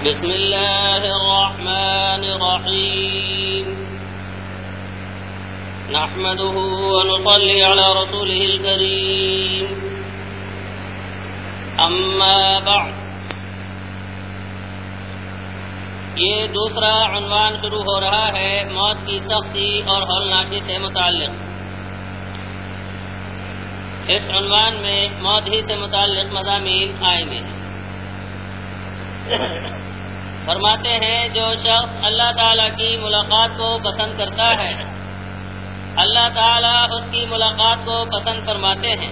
بسم الله الرحمن الرحيم نحمده ونصلي على رسوله الكريم أما بعد یہ دوسرا عنوان شروع ہو رہا ہے موت کی سختی اور ہولناکی سے متعلق۔ اس عنوان میں موت ہی سے متعلق مضامین آئیں گے۔ فرماتے ہیں جو شخص اللہ تعالیٰ کی ملاقات کو پسند کرتا ہے اللہ تعالیٰ اس کی ملاقات کو پسند فرماتے ہیں،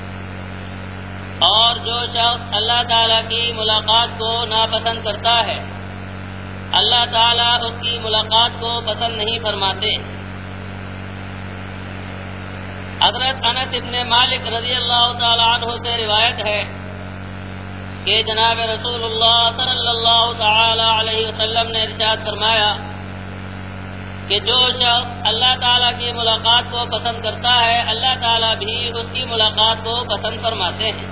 اور جو شخص اللہ تعالیٰ کی ملاقات کو ناپسند کرتا ہے اللہ تعالیٰ اس کی ملاقات کو پسند نہیں فرماتے۔ حضرت انس بن مالک رضی اللہ تعالی عنہ سے روایت ہے کہ جناب رسول اللہ صلی اللہ تعالی علیہ وسلم نے ارشاد فرمایا کہ جو شخص اللہ تعالیٰ کی ملاقات کو پسند کرتا ہے اللہ تعالیٰ بھی اس کی ملاقات کو پسند فرماتے ہیں۔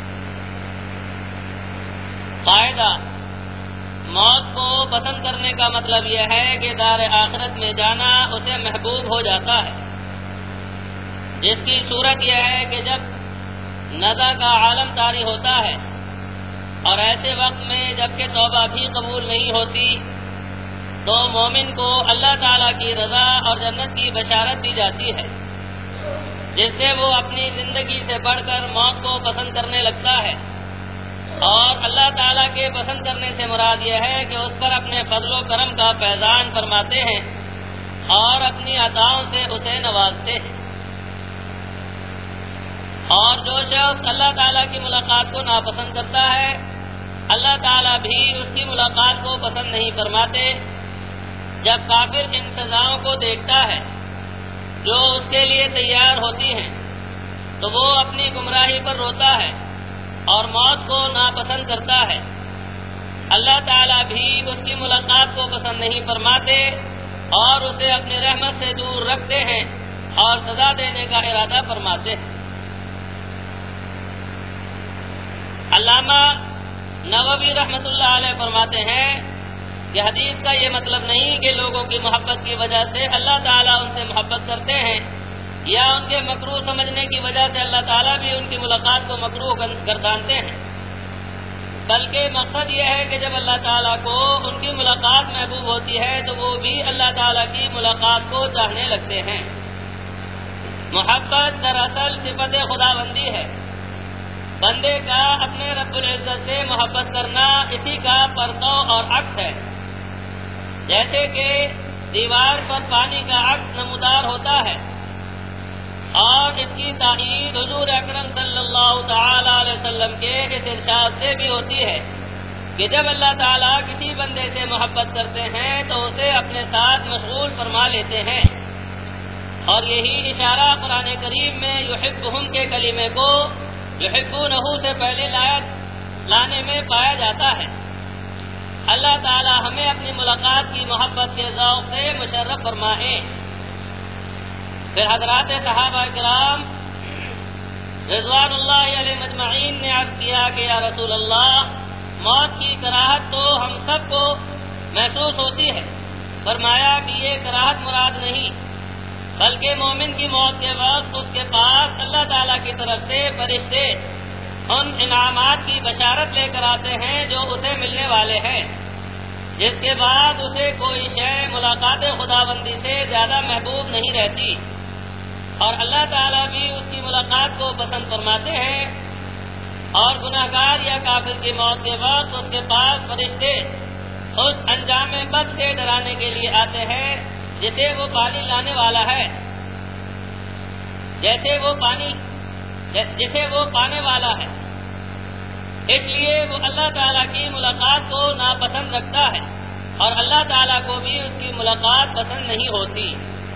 قاعدہ موت کو پسند کرنے کا مطلب یہ ہے کہ دار آخرت میں جانا اسے محبوب ہو جاتا ہے، جس کی صورت یہ ہے کہ جب نزع کا عالم طاری ہوتا ہے اور ایسے وقت میں جبکہ توبہ بھی قبول نہیں ہوتی تو مومن کو اللہ تعالیٰ کی رضا اور جنت کی بشارت دی جاتی ہے، جس سے وہ اپنی زندگی سے بڑھ کر موت کو پسند کرنے لگتا ہے۔ اور اللہ تعالیٰ کے پسند کرنے سے مراد یہ ہے کہ اس پر اپنے فضل و کرم کا فیضان فرماتے ہیں اور اپنی عطاؤں سے اسے نوازتے ہیں۔ اور جو شخص اللہ تعالیٰ کی ملاقات کو ناپسند کرتا ہے اللہ تعالیٰ بھی اس کی ملاقات کو پسند نہیں فرماتے۔ جب کافر ان سزاؤں کو دیکھتا ہے جو اس کے لیے تیار ہوتی ہیں تو وہ اپنی گمراہی پر روتا ہے اور موت کو ناپسند کرتا ہے۔ اللہ تعالیٰ بھی اس کی ملاقات کو پسند نہیں فرماتے اور اسے اپنی رحمت سے دور رکھتے ہیں اور سزا دینے کا ارادہ فرماتے ہیں۔ علامہ نووی رحمۃ اللہ علیہ فرماتے ہیں کہ حدیث کا یہ مطلب نہیں کہ لوگوں کی محبت کی وجہ سے اللہ تعالیٰ ان سے محبت کرتے ہیں یا ان کے مکروہ سمجھنے کی وجہ سے اللہ تعالیٰ بھی ان کی ملاقات کو مکروہ گردانتے ہیں، بلکہ مقصد یہ ہے کہ جب اللہ تعالیٰ کو ان کی ملاقات محبوب ہوتی ہے تو وہ بھی اللہ تعالیٰ کی ملاقات کو چاہنے لگتے ہیں۔ محبت دراصل صفت خداوندی ہے، بندے کا اپنے رب العزت سے محبت کرنا اسی کا پرتو اور عکس ہے۔ جیسے کہ دیوار پر پانی کا عکس نمودار ہوتا ہے، اور اس کی تائید حضور اکرم صلی اللہ تعالی علیہ وسلم کے اس ارشاد سے بھی ہوتی ہے کہ جب اللہ تعالیٰ کسی بندے سے محبت کرتے ہیں تو اسے اپنے ساتھ مشغول فرما لیتے ہیں، اور یہی اشارہ قرآن کریم میں یحبہم کے کلمے کو یحبونہ سے پہلے لانے میں پایا جاتا ہے۔ اللہ تعالیٰ ہمیں اپنی ملاقات کی محبت کے ذوق سے مشرف فرمائے۔ پھر حضرات صحابہ کرام رضوان اللہ علیہ مجمعین نے عرض کیا کہ یا رسول اللہ موت کی کراہت تو ہم سب کو محسوس ہوتی ہے۔ فرمایا کہ یہ کراہت مراد نہیں، بلکہ مومن کی موت کے وقت اس کے پاس اللہ تعالیٰ کی طرف سے فرشتے ان انعامات کی بشارت لے کر آتے ہیں جو اسے ملنے والے ہیں، جس کے بعد اسے کوئی شے ملاقات خداوندی سے زیادہ محبوب نہیں رہتی، اور اللہ تعالیٰ بھی اس کی ملاقات کو پسند فرماتے ہیں۔ اور گناہگار یا کافر کی موت کے وقت اس کے پاس فرشتے اس انجام بد سے ڈرانے کے لیے آتے ہیں جسے وہ پانی لانے والا ہے، جسے وہ پانے والا ہے۔ اس لیے وہ اللہ تعالیٰ کی ملاقات کو ناپسند رکھتا ہے اور اللہ تعالیٰ کو بھی اس کی ملاقات پسند نہیں ہوتی۔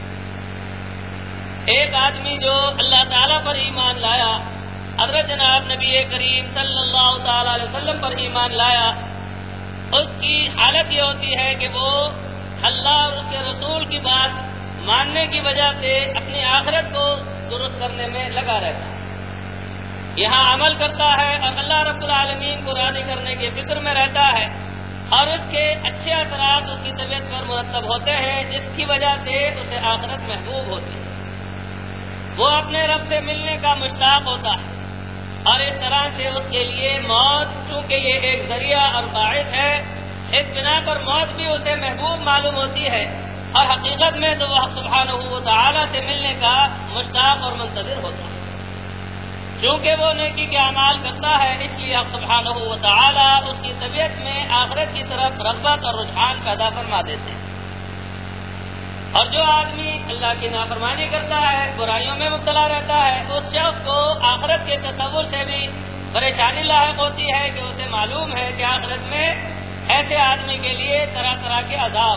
ایک آدمی جو اللہ تعالیٰ پر ایمان لایا، حضرت جناب نبی کریم صلی اللہ تعالی علیہ وسلم پر ایمان لایا، اس کی حالت یہ ہوتی ہے کہ وہ اللہ اور اس کے رسول کی بات ماننے کی وجہ سے اپنی آخرت کو درست کرنے میں لگا رہتا ہے، یہاں عمل کرتا ہے اور اللہ رب العالمین کو راضی کرنے کی فکر میں رہتا ہے، اور اس کے اچھے اثرات اس کی طبیعت پر مرتب ہوتے ہیں، جس کی وجہ سے اسے آخرت محبوب ہوتی ہے، وہ اپنے رب سے ملنے کا مشتاق ہوتا ہے، اور اس طرح سے اس کے لیے موت، چونکہ یہ ایک ذریعہ اور باعث ہے، اس بنا پر موت بھی اسے محبوب معلوم ہوتی ہے، اور حقیقت میں تو وہ سبحانہ و تعالی سے ملنے کا مشتاق اور منتظر ہوتا ہے۔ چونکہ وہ نیکی کے اعمال کرتا ہے، اس لیے حق سبحانہ و تعالی اس کی طبیعت میں آخرت کی طرف رغبت اور رجحان پیدا فرما دیتے ہیں۔ اور جو آدمی اللہ کی نافرمانی کرتا ہے، برائیوں میں مبتلا رہتا ہے، اس شخص کو آخرت کے تصور سے بھی پریشانی لاحق ہوتی ہے کہ اسے معلوم ہے کہ آخرت میں ایسے آدمی کے لیے طرح طرح کے عذاب۔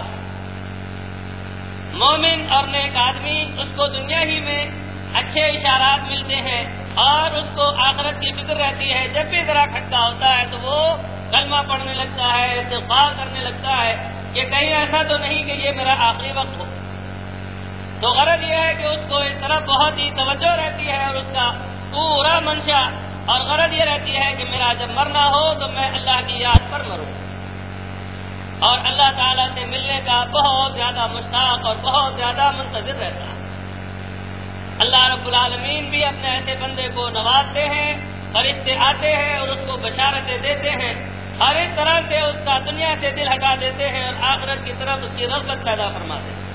مومن اور نیک آدمی اس کو دنیا ہی میں اچھے اشارات ملتے ہیں اور اس کو آخرت کی فکر رہتی ہے، جب بھی ذرا کھٹکا ہوتا ہے تو وہ کلمہ پڑھنے لگتا ہے، استغفار کرنے لگتا ہے کہ کہیں ایسا تو نہیں کہ یہ میرا آخری وقت ہو۔ تو غرض یہ ہے کہ اس کو اس طرف بہت ہی توجہ رہتی ہے اور اس کا پورا منشا اور غرض یہ رہتی ہے کہ میرا جب مرنا ہو تو میں اللہ کی یاد پر مروں، اور اللہ تعالیٰ سے ملنے کا بہت زیادہ مشتاق اور بہت زیادہ منتظر رہتا ہے۔ اللہ رب العالمین بھی اپنے ایسے بندے کو نوازتے ہیں، فرشتے آتے ہیں اور اس کو بشارتیں دیتے ہیں، اور اس طرح سے اس کا دنیا سے دل ہٹا دیتے ہیں اور آخرت کی طرف اس کی رغبت پیدا فرماتے ہیں۔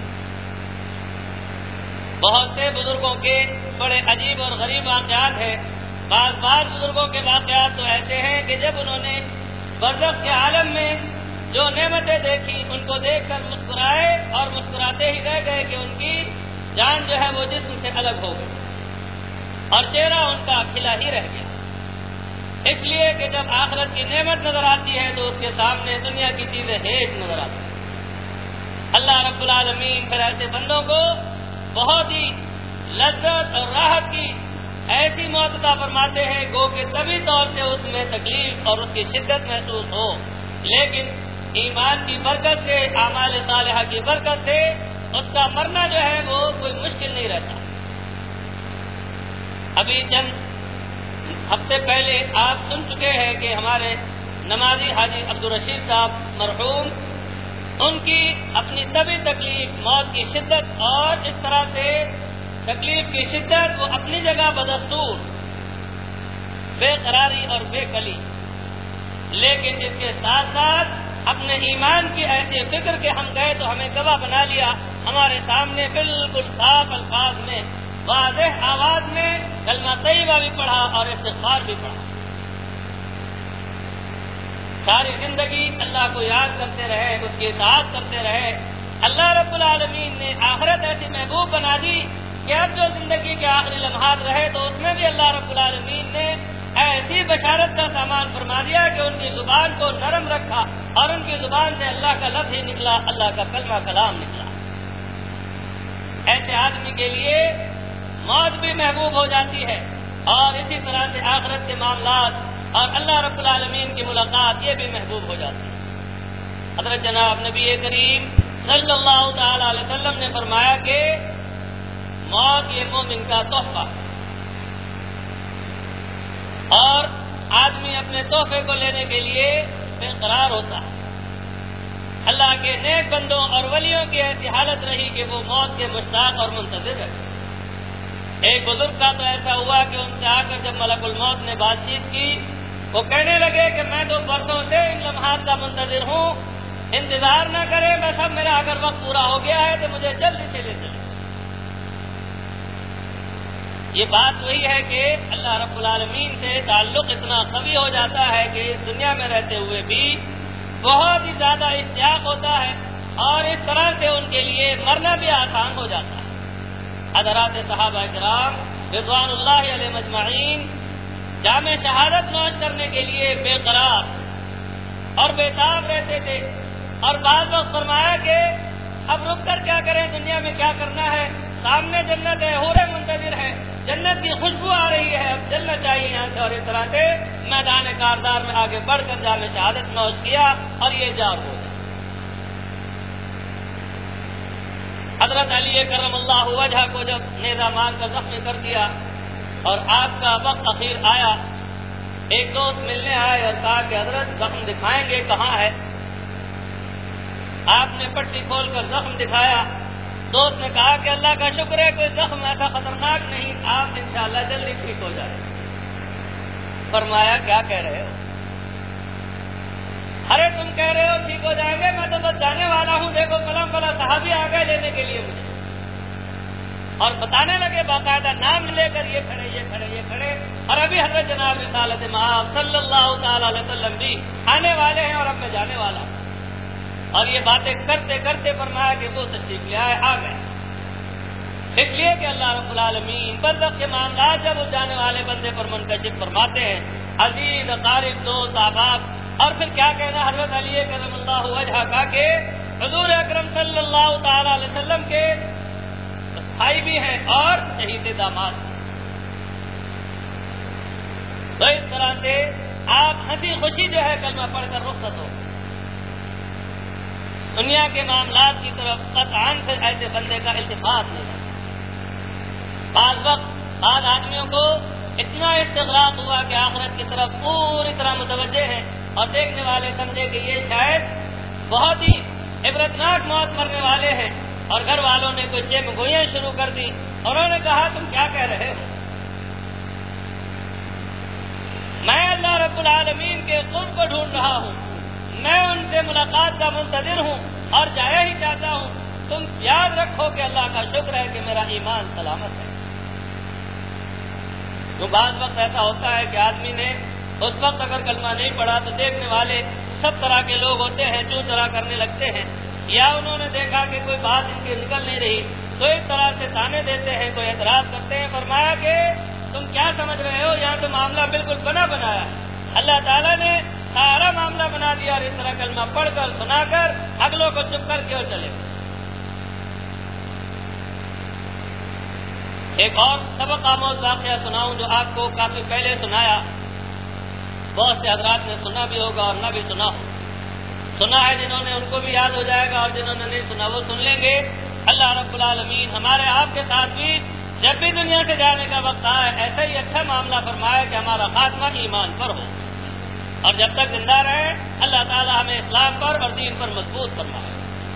بہت سے بزرگوں کے بڑے عجیب اور غریب واقعات ہیں۔ بعض بزرگوں کے واقعات تو ایسے ہیں کہ جب انہوں نے برزخ کے عالم میں جو نعمتیں دیکھی، ان کو دیکھ کر مسکرائے اور مسکراتے ہی رہ گئے کہ ان کی جان جو ہے وہ جسم سے الگ ہو گئی اور چہرہ ان کا کھلا ہی رہ گیا، اس لیے کہ جب آخرت کی نعمت نظر آتی ہے تو اس کے سامنے دنیا کی چیزیں ہیچ نظر آتی ہیں۔ اللہ رب العالمین پھر ایسے بندوں کو بہت ہی لذت اور راحت کی ایسی موت عطا فرماتے ہیں گو کہ طبی طور سے اس میں تکلیف اور اس کی شدت محسوس ہو، لیکن ایمان کی برکت سے، اعمال صالحہ کی برکت سے اس کا مرنا جو ہے وہ کوئی مشکل نہیں رہتا۔ ابھی چند ہفتے پہلے آپ سن چکے ہیں کہ ہمارے نمازی حاجی عبدالرشید صاحب مرحوم، ان کی اپنی طبی تکلیف، موت کی شدت اور اس طرح سے تکلیف کی شدت، وہ اپنی جگہ بدستور بے قراری اور بے کلی، لیکن اس کے ساتھ ساتھ اپنے ایمان کی ایسی فکر کہ ہم گئے تو ہمیں گواہ بنا لیا، ہمارے سامنے بالکل صاف الفاظ میں واضح آواز میں کلمہ طیبہ بھی پڑھا اور استغفار بھی پڑھا۔ ساری زندگی اللہ کو یاد کرتے رہے، اس کی اطاعت کرتے رہے۔ اللہ رب العالمین نے آخرت ایسی محبوب بنا دی کہ اب جو زندگی کے آخری لمحات رہے تو اس میں بھی اللہ رب العالمین نے ایسی بشارت کا سامان فرما دیا کہ ان کی زبان کو نرم رکھا اور ان کی زبان سے اللہ کا لفظ ہی نکلا، اللہ کا کلمہ کلام نکلا۔ ایسے آدمی کے لیے موت بھی محبوب ہو جاتی ہے، اور اسی طرح سے آخرت کے معاملات اور اللہ رب العالمین کی ملاقات یہ بھی محبوب ہو جاتی ہے۔ حضرت جناب نبی کریم صلی اللہ تعالی علیہ وسلم نے فرمایا کہ موت یہ مومن کا تحفہ، اور آدمی اپنے تحفے کو لینے کے لیے بے قرار ہوتا ہے۔ اللہ کے نیک بندوں اور ولیوں کی ایسی حالت رہی کہ وہ موت کے مشتاق اور منتظر رہے۔ ایک بزرگ کا تو ایسا ہوا کہ ان سے آ کر جب ملک الموت نے بات چیت کی، وہ کہنے لگے کہ میں تو برسوں سے ان لمحات کا منتظر ہوں، انتظار نہ کرے، بس اب میرا اگر وقت پورا ہو گیا ہے تو مجھے جلدی سے لے چلے۔ یہ بات وہی ہے کہ اللہ رب العالمین سے تعلق اتنا قوی ہو جاتا ہے کہ اس دنیا میں رہتے ہوئے بھی بہت ہی زیادہ اشتیاق ہوتا ہے، اور اس طرح سے ان کے لیے مرنا بھی آسان ہو جاتا ہے۔ حضرات صحابہ کرام رضوان اللہ علیہ مجمعین جام شہادت نوش کرنے کے لیے بے قرار اور بےتاب رہتے تھے، اور بعض وقت فرمایا کہ اب رک کر کیا کریں، دنیا میں کیا کرنا ہے، سامنے جنت ہے، حور منتظر ہے، جنت کی خوشبو آ رہی ہے، اب چلنا چاہیے یہاں سے، اور اس طرح سے میدان کاردار میں آگے بڑھ کر جام شہادت نوش کیا اور یہ جار ہو گیا۔ حضرت علی کرم اللہ وجہ کو جب نیزہ مار کر زخمی کر دیا اور آپ کا وقت اخیر آیا، ایک دوست ملنے آئے اور کہا کہ حضرت زخم دکھائیں گے کہاں ہے؟ آپ نے پٹی کھول کر زخم دکھایا تو اس نے کہا کہ اللہ کا شکر ہے کوئی زخم ایسا خطرناک نہیں، آپ انشاءاللہ جلدی ٹھیک ہو جائے۔ فرمایا کیا کہہ رہے ہو؟ ارے تم کہہ رہے ہو ٹھیک ہو جائیں گے، میں تو بس جانے والا ہوں، دیکھو فلاں فلاں صحابی آ گئے لینے کے لیے مجھے، اور بتانے لگے باقاعدہ نام لے کر یہ کھڑے یہ کھڑے یہ کھڑے، اور ابھی حضرت جناب رسالت مآب صلی اللہ تعالی علیہ وسلم بھی آنے والے ہیں اور اب میں جانے والا ہوں۔ اور یہ باتیں کرتے کرتے فرمایا کہ وہ تشریف لے آئے، آ گئے، اس لیے کہ اللہ رب العالمین برزخ کے معاملات جب اس جانے والے بندے پر منتشر فرماتے ہیں، عزیز اقارب دوست احباب، اور پھر کیا کہنا حضرت علی کرم اللہ وجہہ کا کہ حضور اکرم صلی اللہ تعالی علیہ وسلم کے بھائی بھی ہیں اور شہید داماد ہیں۔ تو اس طرح سے آپ ہنسی خوشی جو ہے کلمہ پڑھ کر رخصت ہو، دنیا کے معاملات کی طرف قطعاً سے ایسے بندے کا التفات نہیں ہے۔ بعض وقت بعض آدمیوں کو اتنا استغراق ہوا کہ آخرت کی طرف پوری طرح متوجہ ہیں اور دیکھنے والے سمجھے کہ یہ شاید بہت ہی عبرتناک موت مرنے والے ہیں، اور گھر والوں نے کوئی چیم گوئیاں شروع کر دی، اور انہوں نے کہا تم کیا کہہ رہے ہو؟ میں اللہ رب العالمین کے قرب کو ڈھونڈ رہا ہوں، میں ان سے ملاقات کا منتظر ہوں اور جایا ہی چاہتا ہوں، تم یاد رکھو کہ اللہ کا شکر ہے کہ میرا ایمان سلامت ہے۔ تو بعض وقت ایسا ہوتا ہے کہ آدمی نے اس وقت اگر کلمہ نہیں پڑھا تو دیکھنے والے سب طرح کے لوگ ہوتے ہیں جو طرح کرنے لگتے ہیں، یا انہوں نے دیکھا کہ کوئی بات ان کی نکل نہیں رہی تو اس طرح سے تانے دیتے ہیں، کوئی اعتراض کرتے ہیں۔ فرمایا کہ تم کیا سمجھ رہے ہو، یہاں تو معاملہ بالکل بنا بنایا، اللہ تعالیٰ نے سارا معاملہ بنا دیا، اور اس طرح کلمہ پڑھ کر سنا کر اگلوں کو چپ کر کے اور چلے۔ ایک اور سبق آموز واقعہ سناؤں جو آپ کو کافی پہلے سنایا، بہت سے حضرات نے سنا بھی ہوگا اور نہ بھی سنا ہو، سنا ہے جنہوں نے ان کو بھی یاد ہو جائے گا، اور جنہوں نے نہیں سنا وہ سن لیں گے۔ اللہ رب العالمین ہمارے آپ کے ساتھ بھی جب بھی دنیا سے جانے کا وقت آئے ایسا ہی اچھا معاملہ فرمائے کہ ہمارا خاتمہ ایمان پر ہو، اور جب تک زندہ رہے اللہ تعالی ہمیں اسلام پر اور دین پر مضبوط فرمائے۔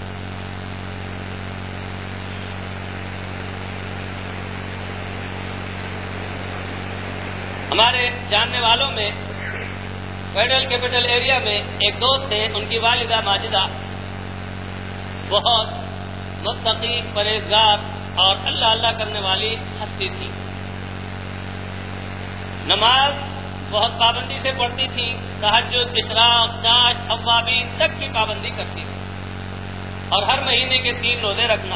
ہمارے جاننے والوں میں فیڈرل کیپٹل ایریا میں ایک دوست تھے، ان کی والدہ ماجدہ بہت متقی پرہیزگار اور اللہ اللہ کرنے والی ہستی تھی، نماز بہت پابندی سے پڑھتی تھی، تہجد، اشراق، چاش، اوابین تک کی پابندی کرتی تھی، اور ہر مہینے کے 3 روزے رکھنا،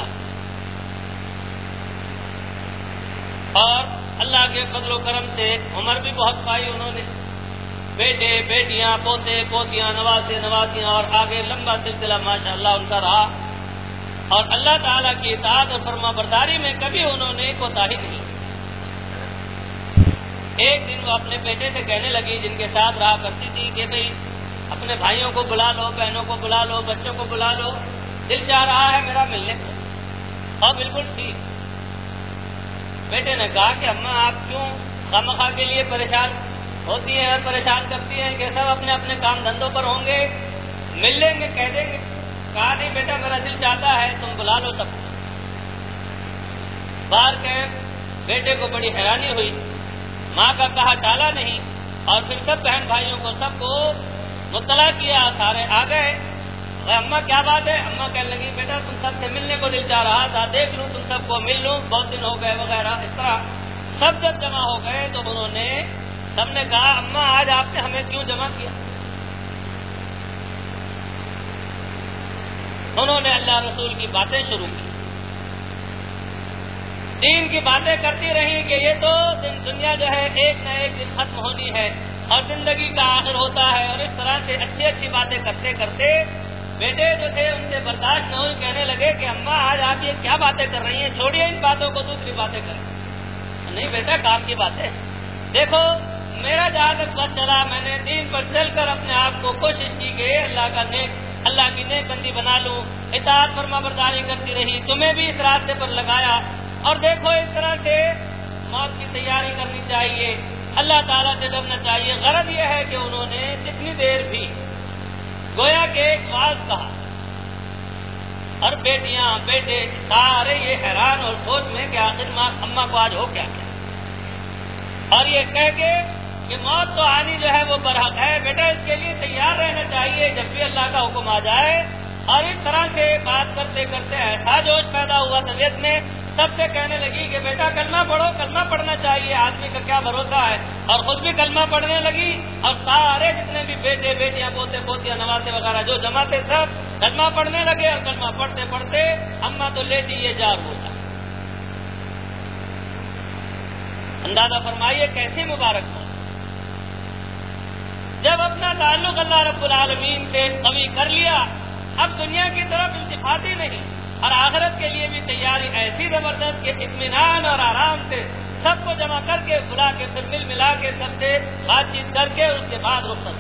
اور اللہ کے فضل و کرم سے عمر بھی بہت پائی انہوں نے، بیٹے بیٹیاں پوتے پوتیاں نواسے نواسیاں، اور آگے لمبا سلسلہ ماشاءاللہ ان کا رہا، اور اللہ تعالیٰ کی اطاعت اور فرما برداری میں کبھی انہوں نے کوتاہی نہیں۔ ایک دن وہ اپنے بیٹے سے کہنے لگی جن کے ساتھ رہا کرتی تھی کہ بھئی اپنے بھائیوں کو بلا لو، بہنوں کو بلا لو، بچوں کو بلا لو، دل چاہ رہا ہے میرا ملنے کو۔ اور بالکل ٹھیک، بیٹے نے کہا کہ اماں آپ کیوں خواہ کے لیے پریشان ہوتی ہیں اور پریشان کرتی ہیں کہ سب اپنے اپنے کام دھندوں پر ہوں گے، مل لیں گے کہہ دیں گے۔ کہا نہیں بیٹا میرا دل چاہتا ہے تم بلا لو سب کو۔ باہر کے بیٹے کو بڑی حیرانی ہوئی، ماں کا کہا ٹالا نہیں، اور پھر سب بہن بھائیوں کو سب کو مطلع کیا، سارے آ گئے۔ اماں کیا بات ہے؟ اماں کہنے لگی بیٹا تم سب سے ملنے کو دل چاہ رہا تھا، دیکھ لوں تم سب کو مل لوں، بہت دن ہو گئے وغیرہ اس طرح۔ سب جب جمع ہو گئے تو انہوں نے سب نے کہا اماں آج آپ نے ہمیں کیوں جمع کیا؟ انہوں نے اللہ رسول کی باتیں شروع کی، دین کی باتیں کرتی رہی کہ یہ تو دنیا جو ہے ایک نہ ایک دن ختم ہونی ہے اور زندگی کا آخر ہوتا ہے، اور اس طرح سے اچھی اچھی باتیں کرتے کرتے بیٹے جو تھے ان سے برداشت نہ ہوئی، کہنے لگے کہ اماں آج آپ یہ کیا باتیں کر رہی ہیں، چھوڑیے ان باتوں کو، دوسری باتیں کریں۔ نہیں بیٹا کام کی باتیں، دیکھو میرا جہاں تک بس چلا میں نے دین پر چل کر اپنے آپ کو کوشش کی کہ اللہ کی نیک بندی بنا لوں، اطاعت فرما برداری کرتی رہی، تمہیں بھی اس راستے پر لگایا، اور دیکھو اس طرح سے موت کی تیاری کرنی چاہیے، اللہ تعالیٰ سے ڈرنا چاہیے۔ غرض یہ ہے کہ انہوں نے جتنی دیر بھی گویا کہ ایک واز کہا، اور بیٹیاں بیٹے سارے یہ حیران اور سوچ میں کہ آخر اماں کو آج ہو کیا کیا، اور یہ کہہ کے کہ موت تو آنی جو ہے وہ برحق ہے، بیٹا اس کے لیے تیار رہنا چاہیے جب بھی اللہ کا حکم آ جائے۔ اور اس طرح سے بات کرتے کرتے ایسا جوش پیدا ہوا طبیعت میں، سب سے کہنے لگی کہ بیٹا کلمہ پڑھو، کلمہ پڑھنا چاہیے، آدمی کا کیا بھروسہ ہے، اور خود بھی کلمہ پڑھنے لگی، اور سارے جتنے بھی بیٹے بیٹیاں پوتے پوتیاں نواسے وغیرہ جو جمع تھے سب کلمہ پڑھنے لگے، اور کلمہ پڑھتے پڑھتے اماں تو لیٹی یہ جاگ ہوتا۔ اندازہ فرمائیے کیسی مبارک ہو جب اپنا تعلق اللہ رب العالمین سے قوی کر لیا، اب دنیا کی طرف التفات ہی نہیں، اور آخرت کے لیے بھی تیاری ایسی زبردست کہ اطمینان اور آرام سے سب کو جمع کر کے بلا کے پھر ملا کے سب سے بات چیت کر کے اس کے بعد رخصت۔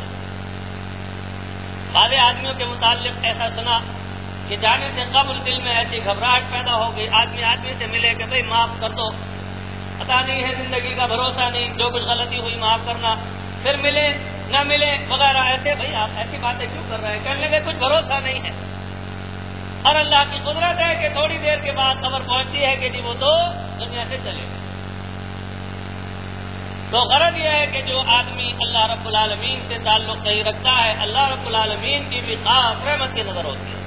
بعض آدمیوں کے متعلق ایسا سنا کہ جانے سے قبل دل میں ایسی گھبراہٹ پیدا ہو گئی، آدمی سے ملے کہ بھئی معاف کر دو، پتا نہیں ہے زندگی کا بھروسہ نہیں، جو کچھ غلطی ہوئی معاف کرنا، پھر ملے نہ ملے وغیرہ، ایسے بھائی آپ ایسی باتیں کیوں کر رہے ہیں، کہنے لگے کچھ بھروسہ نہیں ہے، اور اللہ کی قدرت ہے کہ تھوڑی دیر کے بعد خبر پہنچتی ہے کہ جی وہ تو دنیا سے چلے گئے۔ تو غرض یہ ہے کہ جو آدمی اللہ رب العالمین سے تعلق صحیح رکھتا ہے، اللہ رب العالمین کی بھی خاص رحمت کی نظر ہوتی ہے،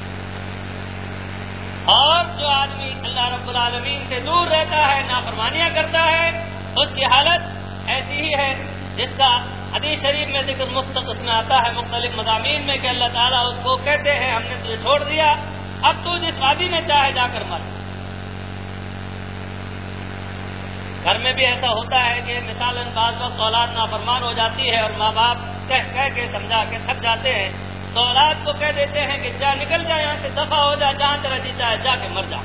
اور جو آدمی اللہ رب العالمین سے دور رہتا ہے، نافرمانیاں کرتا ہے، اس کی حالت ایسی ہی ہے جس کا حدیث شریف میں ذکر مستقل میں آتا ہے مختلف مضامین میں کہ اللہ تعالیٰ اس کو کہتے ہیں ہم نے تجھے چھوڑ دیا، اب تو جس وادی میں چاہے جا کر مر۔ گھر میں بھی ایسا ہوتا ہے کہ مثلاً بعض وقت اولاد نافرمان ہو جاتی ہے اور ماں باپ کہہ کے سمجھا کے تھک جاتے ہیں، تو اولاد کو کہہ دیتے ہیں کہ جا نکل جا یہاں سے، دفع ہو جا، جہاں تیرا جی چاہے جا کے مر جا۔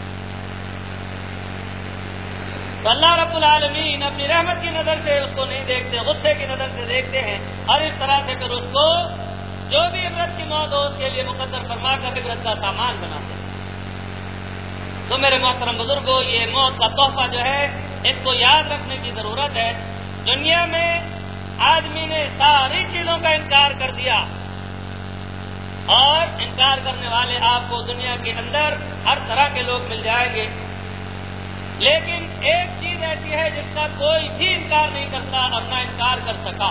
تو اللہ رب العالمین اپنی رحمت کی نظر سے اس کو نہیں دیکھتے، غصے کی نظر سے دیکھتے ہیں، اور اس طرح سے پھر اس کو جو بھی عبرت کی موت ہو اس کے لیے مقدر فرما کر عبرت کا سامان بناتے ہیں۔ تو میرے محترم بزرگوں، یہ موت کا تحفہ جو ہے اس کو یاد رکھنے کی ضرورت ہے۔ دنیا میں آدمی نے ساری چیزوں کا انکار کر دیا، اور انکار کرنے والے آپ کو دنیا کے اندر ہر طرح کے لوگ مل جائیں گے، لیکن ایک چیز ایسی ہے جس کا کوئی بھی انکار نہیں کرتا اور نہ انکار کر سکا،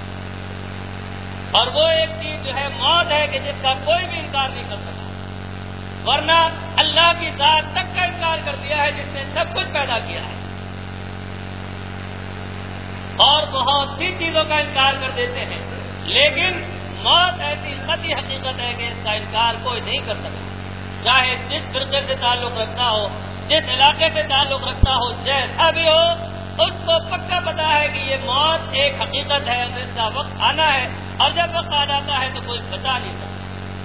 اور وہ ایک چیز جو ہے موت ہے کہ جس کا کوئی بھی انکار نہیں کر سکا، ورنہ اللہ کی ذات تک کا انکار کر دیا ہے جس نے سب کچھ پیدا کیا ہے، اور بہت سی چیزوں کا انکار کر دیتے ہیں، لیکن موت ایسی قطعی حقیقت ہے کہ اس کا انکار کوئی نہیں کر سکتا، چاہے جس فرقے سے تعلق رکھتا ہو، جس علاقے سے تعلق رکھتا ہو، جیسا بھی ہو، اس کو پکا پتا ہے کہ یہ موت ایک حقیقت ہے اور اس کا وقت آنا ہے، اور جب وقت آ جاتا ہے تو کوئی بچا نہیں سکتا۔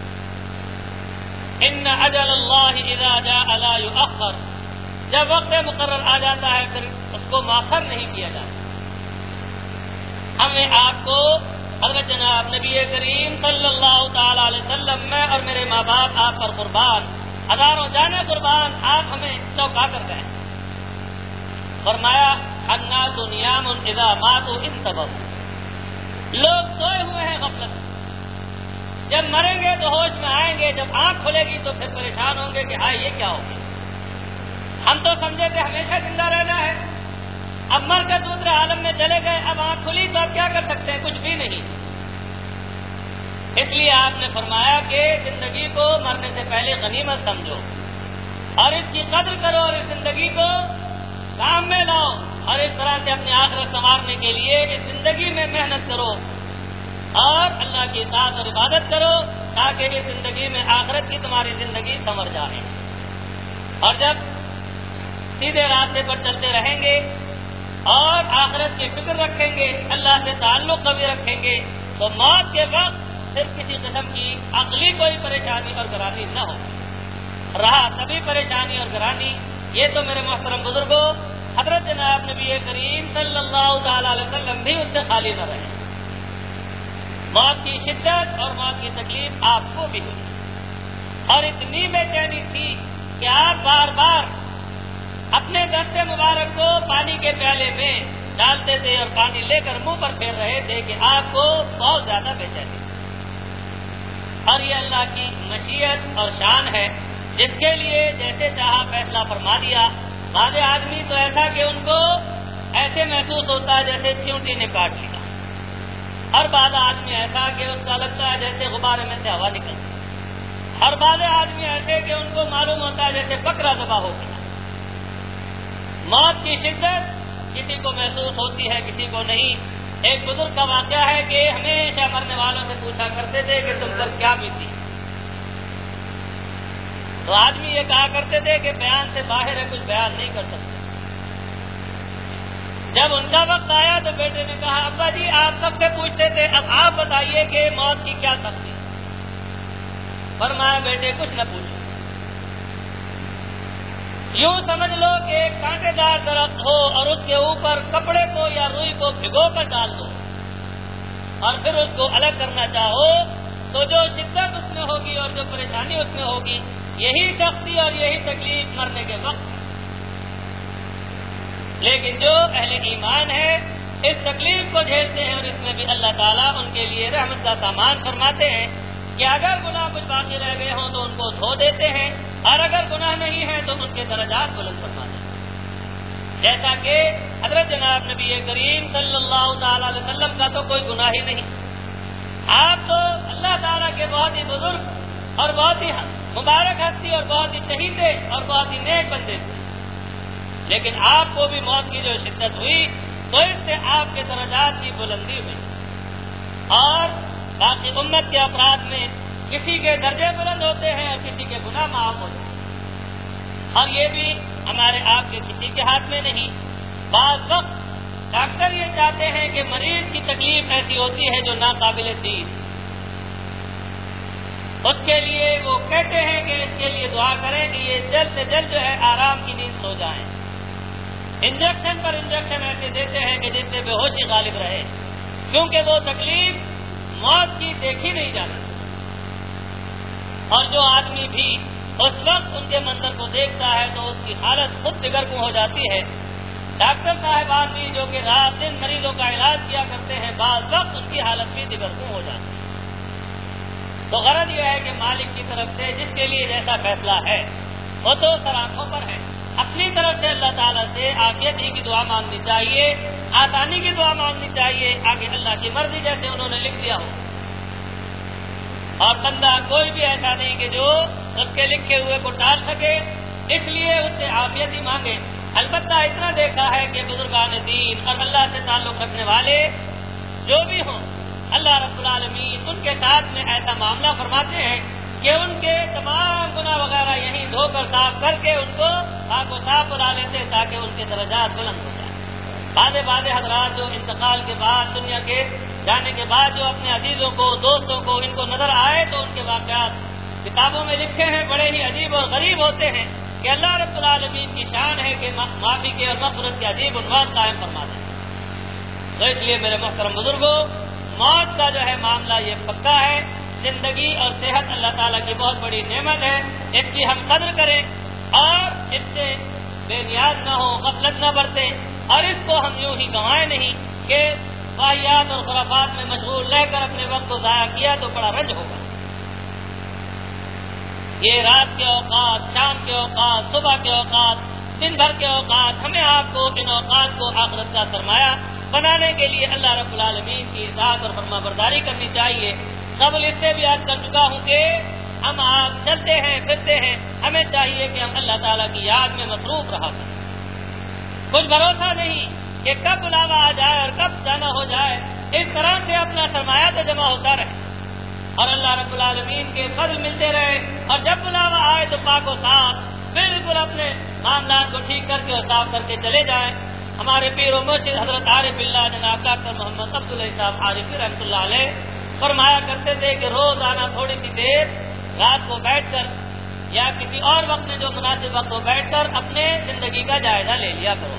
ان اجل اللہ اذا جاء لا یؤخر، جب وقت مقرر آ جاتا ہے پھر اس کو مؤخر نہیں کیا جاتا۔ ہمیں آپ کو حضرت جناب نبی کریم صلی اللہ تعالی علیہ وسلم، میں اور میرے ماں باپ آپ پر قربان، ہزاروں جانے قربان، آپ ہمیں چوکا کر گئے۔ فرمایا الناس نیام اذا ماتوا انتبہوا، لوگ سوئے ہوئے ہیں غفلت، جب مریں گے تو ہوش میں آئیں گے، جب آنکھ کھلے گی تو پھر پریشان ہوں گے کہ ہائے یہ کیا ہو گیا، ہم تو سمجھے تھے ہمیشہ زندہ رہنا ہے، اب مر کر دوسرے عالم میں چلے گئے، اب آنکھ کھلی تو اب کیا کر سکتے ہیں، کچھ بھی نہیں۔ اس لیے آپ نے فرمایا کہ زندگی کو مرنے سے پہلے غنیمت سمجھو، اور اس کی قدر کرو، اور اس زندگی کو کام میں لاؤ، اور اس طرح سے اپنی آخرت سنوارنے کے لیے اس زندگی میں محنت کرو، اور اللہ کی اطاعت اور عبادت کرو، تاکہ اس زندگی میں آخرت کی تمہاری زندگی سنور جائے۔ اور جب سیدھے راستے پر چلتے رہیں گے اور آخرت کی فکر رکھیں گے، اللہ سے تعلق قوی رکھیں گے، تو موت کے وقت صرف کسی قسم کی عقلی کوئی پریشانی اور گرانی نہ ہو، رہا سبھی پریشانی اور گرانی، یہ تو میرے محترم بزرگوں حضرت جناب نبی کریم صلی اللہ تعالی علیہ وسلم بھی اس سے خالی نہ رہے۔ موت کی شدت اور موت کی تکلیف آپ کو بھی ہوئی، اور اتنی بے چینی تھی کہ آپ بار بار اپنے دست مبارک کو پانی کے پیالے میں ڈالتے تھے اور پانی لے کر منہ پر پھیر رہے تھے کہ آپ کو بہت زیادہ بے چینی، اور یہ اللہ کی مشیت اور شان ہے جس کے لیے جیسے چاہا فیصلہ فرما دیا. بعض آدمی تو ایسا کہ ان کو ایسے محسوس ہوتا ہے جیسے چیونٹی نے کاٹ لیا، ہر بعض آدمی ایسا کہ اس کا لگتا ہے جیسے غبارے میں سے ہوا نکلتی، ہر بعض آدمی ایسے کہ ان کو معلوم ہوتا ہے جیسے بکرا ذبح ہو گیا. موت کی شدت کسی کو محسوس ہوتی ہے کسی کو نہیں. ایک بزرگ کا واقعہ ہے کہ ہمیشہ مرنے والوں سے پوچھا کرتے تھے کہ تم پر کیا بیتی، تو آدمی یہ کہا کرتے تھے کہ بیان سے باہر ہے، کچھ بیان نہیں کر سکتے. جب ان کا وقت آیا تو بیٹے نے کہا ابا جی آپ سب سے پوچھتے تھے، اب آپ بتائیے کہ موت کی کیا سختی. فرمایا بیٹے کچھ نہ پوچھو، یوں سمجھ لو کہ ایک کانٹے دار درخت ہو اور اس کے اوپر کپڑے کو یا روئی کو بھگو کر ڈال دو اور پھر اس کو الگ کرنا چاہو تو جو شدت اس میں ہوگی اور جو پریشانی اس میں ہوگی، یہی سختی اور یہی تکلیف مرنے کے وقت. لیکن جو اہل ایمان ہے اس تکلیف کو جھیلتے ہیں اور اس میں بھی اللہ تعالیٰ ان کے لیے رحمت کا سامان فرماتے ہیں کہ اگر گناہ کچھ باقی رہ گئے ہوں تو ان کو دھو دیتے ہیں اور اگر گناہ نہیں ہے تو ان کے درجات بلند فرماتے ہیں. جیسا کہ حضرت جناب نبی کریم صلی اللہ تعالی علیہ وسلم کا تو کوئی گناہ ہی نہیں. آپ تو اللہ تعالیٰ کے بہت ہی بزرگ اور بہت ہی مبارک ہستی اور بہت ہی شہیدے اور بہت ہی نیک بندے تھے، لیکن آپ کو بھی موت کی جو شدت ہوئی تو اس سے آپ کے درجات کی بلندی ہوئی اور باقی امت کے افراد میں کسی کے درجے بلند ہوتے ہیں اور کسی کے گناہ معاف ہوتے ہیں. اور یہ بھی ہمارے آپ کے کسی کے ہاتھ میں نہیں. بعض وقت ڈاکٹر یہ چاہتے ہیں کہ مریض کی تکلیف ایسی ہوتی ہے جو ناقابل دید، اس کے لیے وہ کہتے ہیں کہ اس کے لیے دعا کریں کہ یہ جلد سے جلد جو ہے آرام کی نیند سو جائیں. انجیکشن پر انجیکشن ایسے دیتے ہیں کہ جس سے بے ہوشی غالب رہے، کیونکہ وہ تکلیف موت کی دیکھی نہیں جاتی. اور جو آدمی بھی اس وقت ان کے منظر کو دیکھتا ہے تو اس کی حالت خود دگرگوں ہو جاتی ہے. ڈاکٹر صاحبان بھی جو کہ رات دن مریضوں کا علاج کیا کرتے ہیں بعض وقت ان کی حالت بھی دگرگوں ہو جاتی ہے. تو غرض یہ ہے کہ مالک کی طرف سے جس کے لیے جیسا فیصلہ ہے وہ تو سراخوں پر ہے. اپنی طرف سے اللہ تعالیٰ سے عافیت ہی کی دعا مانگنی چاہیے، آسانی کی دعا مانگنی چاہیے، آگے اللہ کی مرضی جیسے انہوں نے لکھ دیا ہو. اور بندہ کوئی بھی ایسا نہیں کہ جو اس کے لکھے ہوئے کو ٹال سکے، اس لیے اس سے عافیت ہی مانگے. البتہ اتنا دیکھا ہے کہ بزرگان دین اور اللہ سے تعلق رکھنے والے جو بھی ہوں اللہ رب العالمین ان کے ساتھ میں ایسا معاملہ فرماتے ہیں کہ ان کے تمام گناہ وغیرہ یہیں دھو کر صاف کر کے ان کو پاک و صاف بنا لیتے تاکہ ان کے درجات بلند ہو جائیں. بعض حضرات جو انتقال کے بعد دنیا کے جانے کے بعد جو اپنے عزیزوں کو دوستوں کو ان کو نظر آئے تو ان کے واقعات کتابوں میں لکھے ہیں، بڑے ہی عجیب اور غریب ہوتے ہیں کہ اللہ رب العالمین کی شان ہے کہ معافی کے اور مغفرت کے عجیب عنوان قائم فرما دیں. تو اس لیے میرے محترم بزرگوں، موت کا جو ہے معاملہ یہ پکا ہے. زندگی اور صحت اللہ تعالیٰ کی بہت بڑی نعمت ہے، اس کی ہم قدر کریں اور اس سے بے نیاز نہ ہو، غفلت نہ برتیں اور اس کو ہم یوں ہی گنوائے نہیں کہ واہیات اور خرافات میں مشغول رہ کر اپنے وقت کو ضائع کیا تو بڑا رنج ہوگا. یہ رات کے اوقات، شام کے اوقات، صبح کے اوقات، دن بھر کے اوقات، ہمیں آپ کو ان اوقات کو آخرت کا سرمایہ بنانے کے لیے اللہ رب العالمین کی اطاعت اور فرما برداری کرنی چاہیے. قبل اس سے بھی عرض کر چکا ہوں کہ ہم آپ چلتے ہیں پھرتے ہیں، ہمیں چاہیے کہ ہم اللہ تعالیٰ کی یاد میں مصروف رہا کریں. کچھ بھروسہ نہیں کہ کب بلاوا آ جائے اور کب جانا ہو جائے. اس طرح سے اپنا سرمایہ تو جمع ہوتا رہے اور اللہ رب العالمین کے فضل ملتے رہے اور جب بلاوا آئے تو پاک و صاف بالکل اپنے معاملات کو ٹھیک کر کے اور صاف کر کے چلے جائیں. ہمارے پیر و مرشد حضرت عارف باللہ جناب ڈاکٹر محمد عبداللہ صاحب عارفی رحمۃ اللہ علیہ فرمایا کرتے تھے کہ روزانہ تھوڑی سی دیر رات کو بیٹھ کر یا کسی اور وقت میں جو مناسب وقت ہو بیٹھ کر اپنے زندگی کا جائزہ لے لیا کرو.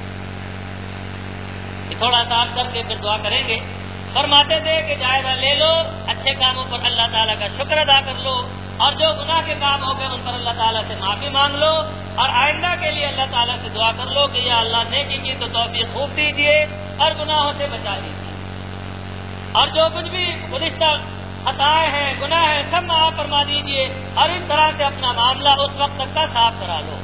تھوڑا سا آپ کر کے پھر دعا کریں گے. فرماتے تھے کہ جائزہ لے لو، اچھے کاموں پر اللہ تعالیٰ کا شکر ادا کر لو اور جو گناہ کے کام ہو گئے ان پر اللہ تعالیٰ سے معافی مانگ لو اور آئندہ کے لیے اللہ تعالیٰ سے دعا کر لو کہ یا اللہ نیکی کی تو توفیق خوب دیجیے اور گناہوں سے بچا لیجیے. اور جو کچھ بھی گزشتہ خطائیں ہیں، گناہ ہیں، سب معاف فرما دیجئے اور اس طرح سے اپنا معاملہ اس وقت تک کا صاف کرا لو۔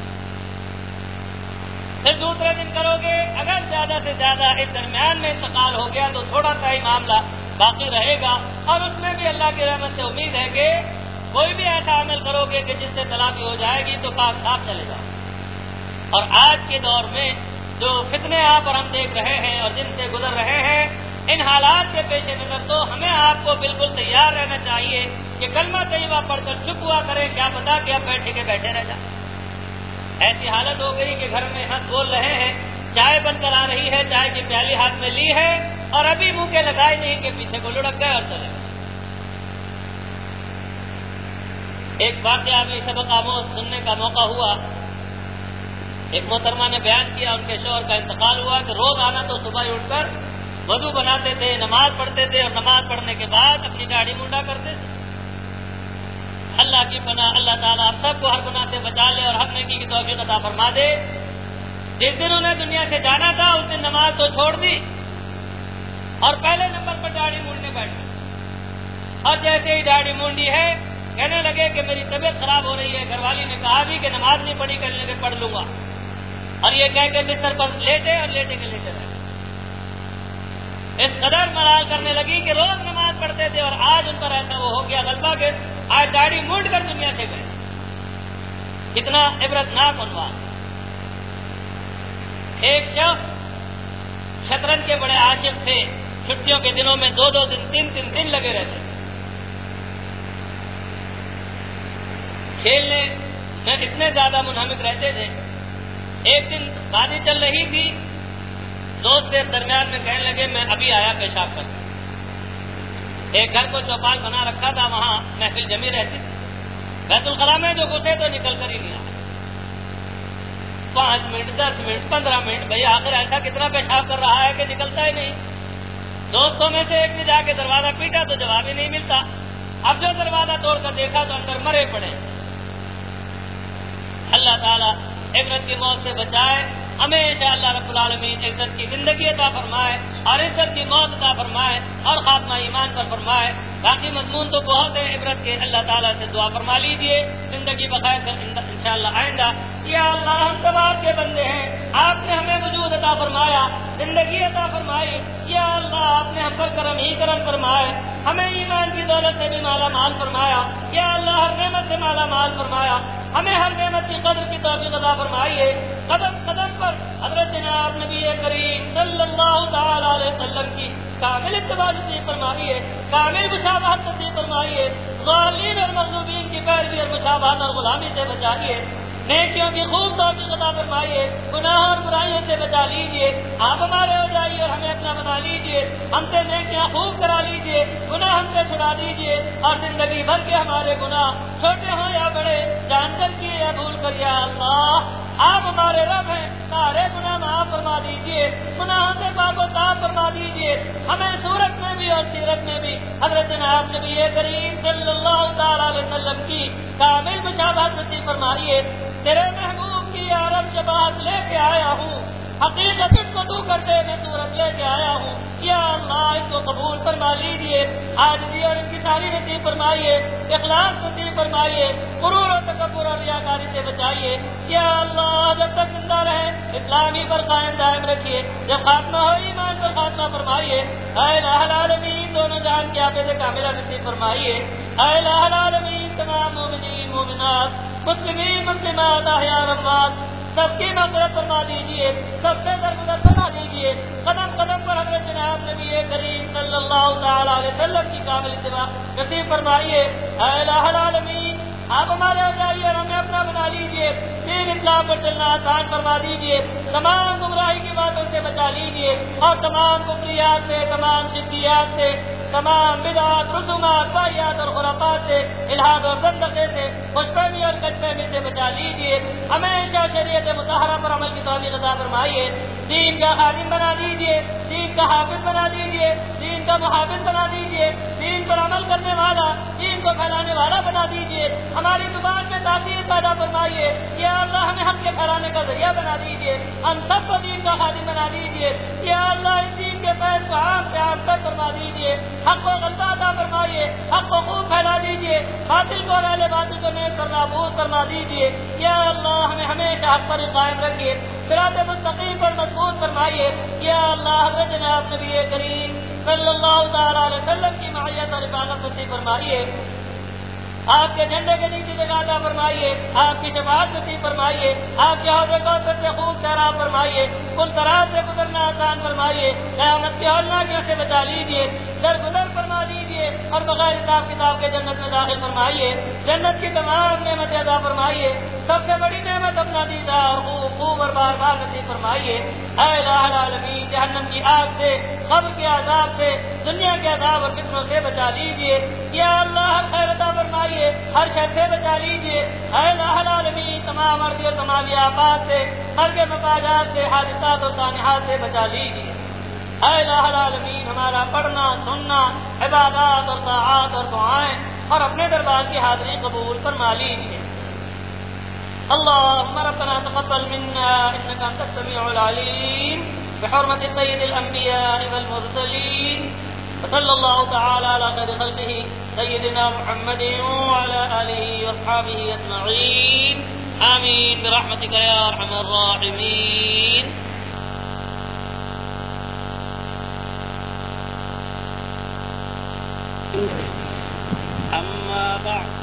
پھر دوسرے دن کرو گے، اگر زیادہ سے زیادہ اس درمیان میں انتقال ہو گیا تو تھوڑا سا ہی معاملہ باقی رہے گا، اور اس میں بھی اللہ کی رحمت سے امید ہے کہ کوئی بھی ایسا عمل کرو گے کہ جس سے تلافی ہو جائے گی تو پاک صاف چلے گا۔ اور آج کے دور میں جو فتنے آپ اور ہم دیکھ رہے ہیں اور جن سے گزر رہے ہیں، ان حالات کے پیش نظر تو ہمیں آپ کو بالکل تیار رہنا چاہیے کہ کلمہ طیبہ پڑھ کر چپ ہوا کریں، کیا پتا کہ اب بیٹھے رہ جائیں۔ ایسی حالت ہو گئی کہ گھر میں ہنس بول رہے ہیں، چائے بن کر آ رہی ہے، چائے کی پیالی ہاتھ میں لی ہے اور ابھی منہ کے لگائے نہیں کہ پیچھے کو لڑک گئے اور چلے گئے۔ ایک واقعہ میں سبق آموز سننے کا موقع ہوا، ایک محترمہ نے بیان کیا ان کے شوہر کا انتقال ہوا کہ روز آنا تو صبح اٹھ کر وضو بناتے تھے، نماز پڑھتے تھے اور نماز پڑھنے کے بعد اپنی داڑھی منڈا کرتے تھے۔ اللہ کی پناہ، اللہ تعالیٰ آپ سب کو ہر گناہ سے بچا لے اور ہر نیکی کی توفیق عطا فرما دے۔ جس دن انہیں دنیا سے جانا تھا اس دن نماز تو چھوڑ دی اور پہلے نمبر پر داڑھی مونڈنے بیٹھے، اور جیسے ہی داڑھی مونڈی ہے کہنے لگے کہ میری طبیعت خراب ہو رہی ہے، گھر والی نے کہا بھی کہ نماز نہیں پڑھی، کہنے لگے پڑھ لوں گا، اور یہ کہہ کے بستر پر لیٹے اور لیٹے کے لیٹے رہے۔ اس قدر ملال کرنے لگی کہ روز نماز پڑھتے تھے اور آج ان پر ایسا وہ ہو گیا غلبہ کہ آج داڑھی مونڈ کر دنیا سے گئے۔ کتنا عبرتناک عنوان۔ ایک شخص شطرنج کے بڑے عاشق تھے، چھٹیوں کے دنوں میں 2 دن 3 دن لگے رہتے، کھیلنے میں اتنے زیادہ منہمک رہتے تھے۔ ایک دن بازی چل رہی تھی، دوست سے درمیان میں کہنے لگے میں ابھی آیا پیشاب کر۔ ایک گھر کو چوپال بنا رکھا تھا، وہاں محفل جمی رہتی تھی، بیت الخلاء میں جو گھسے تو نکل کر ہی نہیں آیا۔ 5 منٹ 10 منٹ 15 منٹ، بھئی آخر ایسا کتنا پیشاب کر رہا ہے کہ نکلتا ہی نہیں۔ دوستوں میں سے ایک نے جا کے دروازہ پیٹا تو جواب ہی نہیں ملتا۔ اب جو دروازہ توڑ کر دیکھا تو اندر مرے پڑے۔ اللہ تعالیٰ عبرت کی موت سے بچائے، ہمیشہ اللہ رب العالمین عزت کی زندگی عطا فرمائے اور عزت کی موت عطا فرمائے اور خاتمہ ایمان پر فرمائے۔ باقی مضمون تو بہت ہے عبرت کے، اللہ تعالیٰ سے دعا فرما لیجئے زندگی بخیر انشاءاللہ آئندہ۔ یا اللہ ہم سب آپ کے بندے ہیں، آپ نے ہمیں وجود عطا فرمایا، زندگی عطا فرمائی، یا اللہ آپ نے ہم پر کرم ہی کرم فرمائے، ہمیں ایمان کی دولت سے بھی مالا مال فرمایا، یا اللہ ہر نعمت سے مالا مال فرمایا، ہمیں ہر نعمت کی قدر کی توفیق عطا فرمائیے۔ قدم قدم پر حضرت جناب نبی کریم صلی اللہ تعالی علیہ وسلم کی کامل اتباع نصیب فرمائیے، کامل مشابہت نصیب فرمائیے، ضالین اور مغلوبین کی پیروی اور مشابہت اور غلامی سے بچائیے، نیکیوں کی خوب توفیق عطا فرمائیے، گناہ اور برائیوں سے بچا لیجیے، آپ ہمارے ہو جائیے اور ہمیں اپنا بنا لیجیے، ہم سے نیکیاں خوب کرا لیجیے، گناہ ہم سے چھڑا دیجیے، اور زندگی بھر کے ہمارے گناہ چھوٹے ہوں یا بڑے، جان کر کیے یا بھول کر، یا اللہ آپ ہمارے رب ہیں، سارے گناہ معاف فرما دیجیے، گناہوں سے پاک و صاف فرما دیجیے، ہمیں صورت میں بھی اور سیرت میں بھی حضرت جناب نبی کریم صلی اللہ تعالی علیہ وسلم کی کامل مشابہت نصیب فرمائیے۔ تیرے محبوب کی عرب شباہت لے کے آیا ہوں، حقیقت اس کو تو کرتے میں صورت لے کے آیا ہوں، یا اللہ اس کو قبول فرما لیجیے، عاجزی اور انکساری نصیب فرمائیے، اخلاص نصیب فرمائیے، غرور و تکبر اور ریاکاری سے بچائیے، یا اللہ جب تک زندہ رہے اسلامی پر قائم دائم رکھیے، جب خاتمہ ہو ایمان پر خاتمہ فرمائیے، اے الہ العالمین دونوں جہان کی عافیت کاملہ نصیب فرمائیے، اے الہ العالمین تمام مومنین مومنات مسلمین مسلمات احیاء و اموات سب کی مغفرت فرما دیجیے، سب سے درگزر فرما دیجیے، قدم قدم پر حضرت جناب نبی کریم صلی اللہ تعالی علیہ وسلم کی کامل اتباع نصیب فرمائیے، اے الہ العالمین آپ ہمارے ہو جائیے اور ہمیں اپنا بنا لیجیے، دین اسلام پر چلنا آسان فرما دیجیے، تمام گمراہی کی باتوں سے بچا لیجیے اور تمام کفریات سے، تمام شرکیات سے، تمام بدعات رسومات واہیات اور خرافات سے، الحاد اور زندقے سے، خوش فہمی اور کج فہمی سے بچا لیجیے، ہمیشہ شریعت مطہرہ پر عمل کی توفیق عطا فرمائیے، دین کا خادم بنا دیجیے، دین کا حافظ بنا دیجیے، دین کا محافظ بنا دیجیے، دین پر عمل کرنے والا، دین کو پھیلانے والا بنا دیجیے، ہماری زبان میں تاثیر پیدا فرمائیے، یا اللہ ہمیں حق کے پھیلانے کا ذریعہ بنا دیجیے، ہم سب کو دین کا خادم بنا دیجیے، یا اللہ اس دین کے فیض کو عام سے عام تک فرما دیجیے، حق کو غلبہ عطا فرمائیے، حق کو خوب پھیلا دیجیے، باطل کو اور اہل باطل کو نیز پر نابود فرما دیجیے۔ یا اللہ ہمیں ہمیشہ حق پر قائم رکھیے، صراط مستقیم پر مضبوط فرمائیے۔ یا اللہ حضرت جناب نبی کریم صلی اللہ تعالی علیہ وسلم کی معیت اور حفاظت نصیب فرمائیے، آپ کے جھنڈے کے نیچے جگہ عطا فرمائیے، آپ کی جماعت نصیب فرمائیے، آپ کے حوض کوثر سے خوب سیراب فرمائیے، پل صراط سے گزرنا آسان فرمائیے، قیامت کے ہولناکیوں سے بچا لیجیے، درگزر فرما دیجیے اور بغیر حساب کتاب کے جنت میں داخل فرمائیے، جنت کی تمام نعمتیں عطا فرمائیے، سب سے بڑی نعمت اپنا دیدہ اور خوب اور بار بار نصیب فرمائیے۔ اے الہ العالمین جہنم کی آگ سے، قبر کے عذاب سے، دنیا کے عذاب اور فتنوں سے بچا لیجیے۔ یا اللہ ہر خیر عطا فرمائیے، ہر شر سے بچا لیجیے۔ اے الہ العالمین تمام مرضی اور تمام آفات سے، مرگ مفاجات سے، حادثات اور سانحات سے بچا لیجیے۔ اے الہ العالمین ہمارا پڑھنا سننا، عبادات اور طاعات اور دعائیں اور اپنے دربار کی حاضری قبول فرما لیجیے۔ اللهم ربنا تقبل منا انك انت السميع العليم بحرمة سيد الانبياء والمرسلين وصلى الله تعالى على خير خلقه سيدنا محمد وعلى اله واصحابه اجمعين آمين برحمتك يا ارحم الراحمين۔ اما بعد،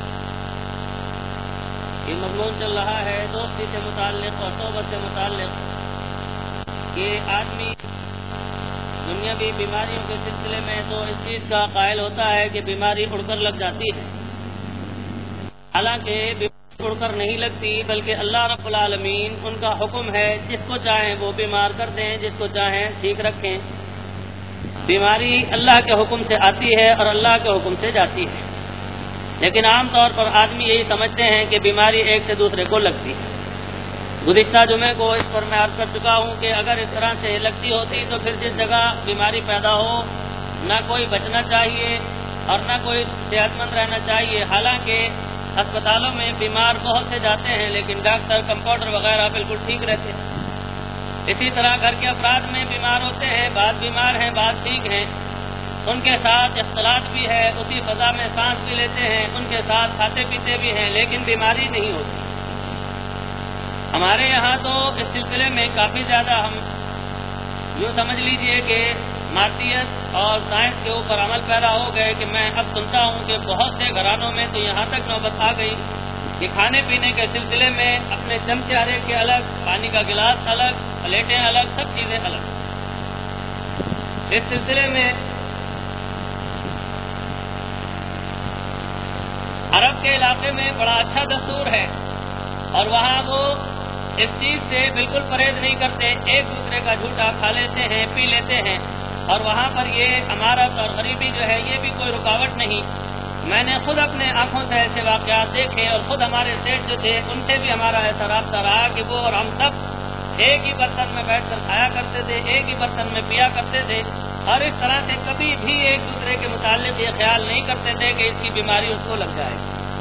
یہ مضمون چل رہا ہے دوستی سے متعلق اور صحبت سے متعلق کہ آدمی دنیاوی بیماریوں کے سلسلے میں تو اس چیز کا قائل ہوتا ہے کہ بیماری اڑ کر لگ جاتی ہے، حالانکہ بیماری اڑ کر نہیں لگتی، بلکہ اللہ رب العالمین ان کا حکم ہے جس کو چاہیں وہ بیمار کر دیں، جس کو چاہیں ٹھیک رکھیں۔ بیماری اللہ کے حکم سے آتی ہے اور اللہ کے حکم سے جاتی ہے، لیکن عام طور پر آدمی یہی سمجھتے ہیں کہ بیماری ایک سے دوسرے کو لگتی ہے۔ گزشتہ جمعے کو اس پر میں عرض کر چکا ہوں کہ اگر اس طرح سے لگتی ہوتی تو پھر جس جگہ بیماری پیدا ہو نہ کوئی بچنا چاہیے اور نہ کوئی صحت مند رہنا چاہیے۔ حالانکہ اسپتالوں میں بیمار بہت سے جاتے ہیں لیکن ڈاکٹر کمپاؤنڈر وغیرہ بالکل ٹھیک رہتے ہیں۔ اسی طرح گھر کے افراد میں بیمار ہوتے ہیں، بعض بیمار ہیں بعض ٹھیک ہیں، ان کے ساتھ اختلاط بھی ہے، اسی فضا میں سانس بھی لیتے ہیں، ان کے ساتھ کھاتے پیتے بھی ہیں، لیکن بیماری نہیں ہوتی۔ ہمارے یہاں تو اس سلسلے میں کافی زیادہ ہم یوں سمجھ لیجئے کہ مادیت اور سائنس کے اوپر عمل پیرا ہو گئے کہ میں اب سنتا ہوں کہ بہت سے گھرانوں میں تو یہاں تک نوبت آ گئی کہ کھانے پینے کے سلسلے میں اپنے چمچے ہر ایک کے الگ، پانی کا گلاس الگ، پلیٹیں الگ، سب چیزیں الگ۔ اس سلسلے میں عرب کے علاقے میں بڑا اچھا دستور ہے اور وہاں وہ اس چیز سے بالکل پرہیز نہیں کرتے، ایک دوسرے کا جھوٹا کھا لیتے ہیں، پی لیتے ہیں، اور وہاں پر یہ امارت اور غریبی جو ہے یہ بھی کوئی رکاوٹ نہیں۔ میں نے خود اپنے آنکھوں سے ایسے واقعات دیکھے اور خود ہمارے سیٹ جو تھے ان سے بھی ہمارا ایسا رابطہ رہا کہ وہ اور ہم سب ایک ہی برتن میں بیٹھ کر کھایا کرتے تھے، ایک ہی برتن میں پیا کرتے تھے، اور اس طرح سے کبھی بھی ایک دوسرے کے متعلق یہ خیال نہیں کرتے تھے کہ اس کی بیماری اس کو لگ جائے۔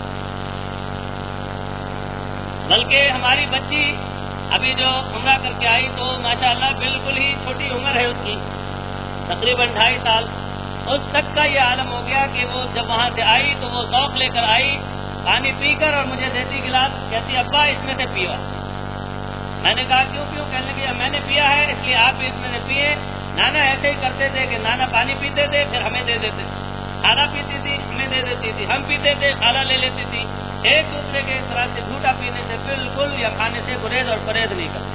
بلکہ ہماری بچی ابھی جو عمرہ کر کے آئی تو ماشاءاللہ بالکل ہی چھوٹی عمر ہے اس کی، تقریباً 2.5 سال، اس تک کا یہ عالم ہو گیا کہ وہ جب وہاں سے آئی تو وہ ذوق لے کر آئی، پانی پی کر اور مجھے دیتی گلاس، کہتی ابا اس میں سے پیو۔ میں نے کہا کیوں پیوں؟ کہنے لگی میں نے پیا ہے اس لیے آپ بھی اس میں سے پیے۔ نانا ایسے ہی کرتے تھے کہ نانا پانی پیتے تھے پھر ہمیں دے دیتے، خالہ پیتی تھی ہمیں دے دیتی تھی، ہم پیتے تھے خالہ لے لیتی تھی۔ ایک دوسرے کے اس طرح سے جھوٹا پینے سے بالکل یا کھانے سے گریز اور پرہیز نہیں کرتے۔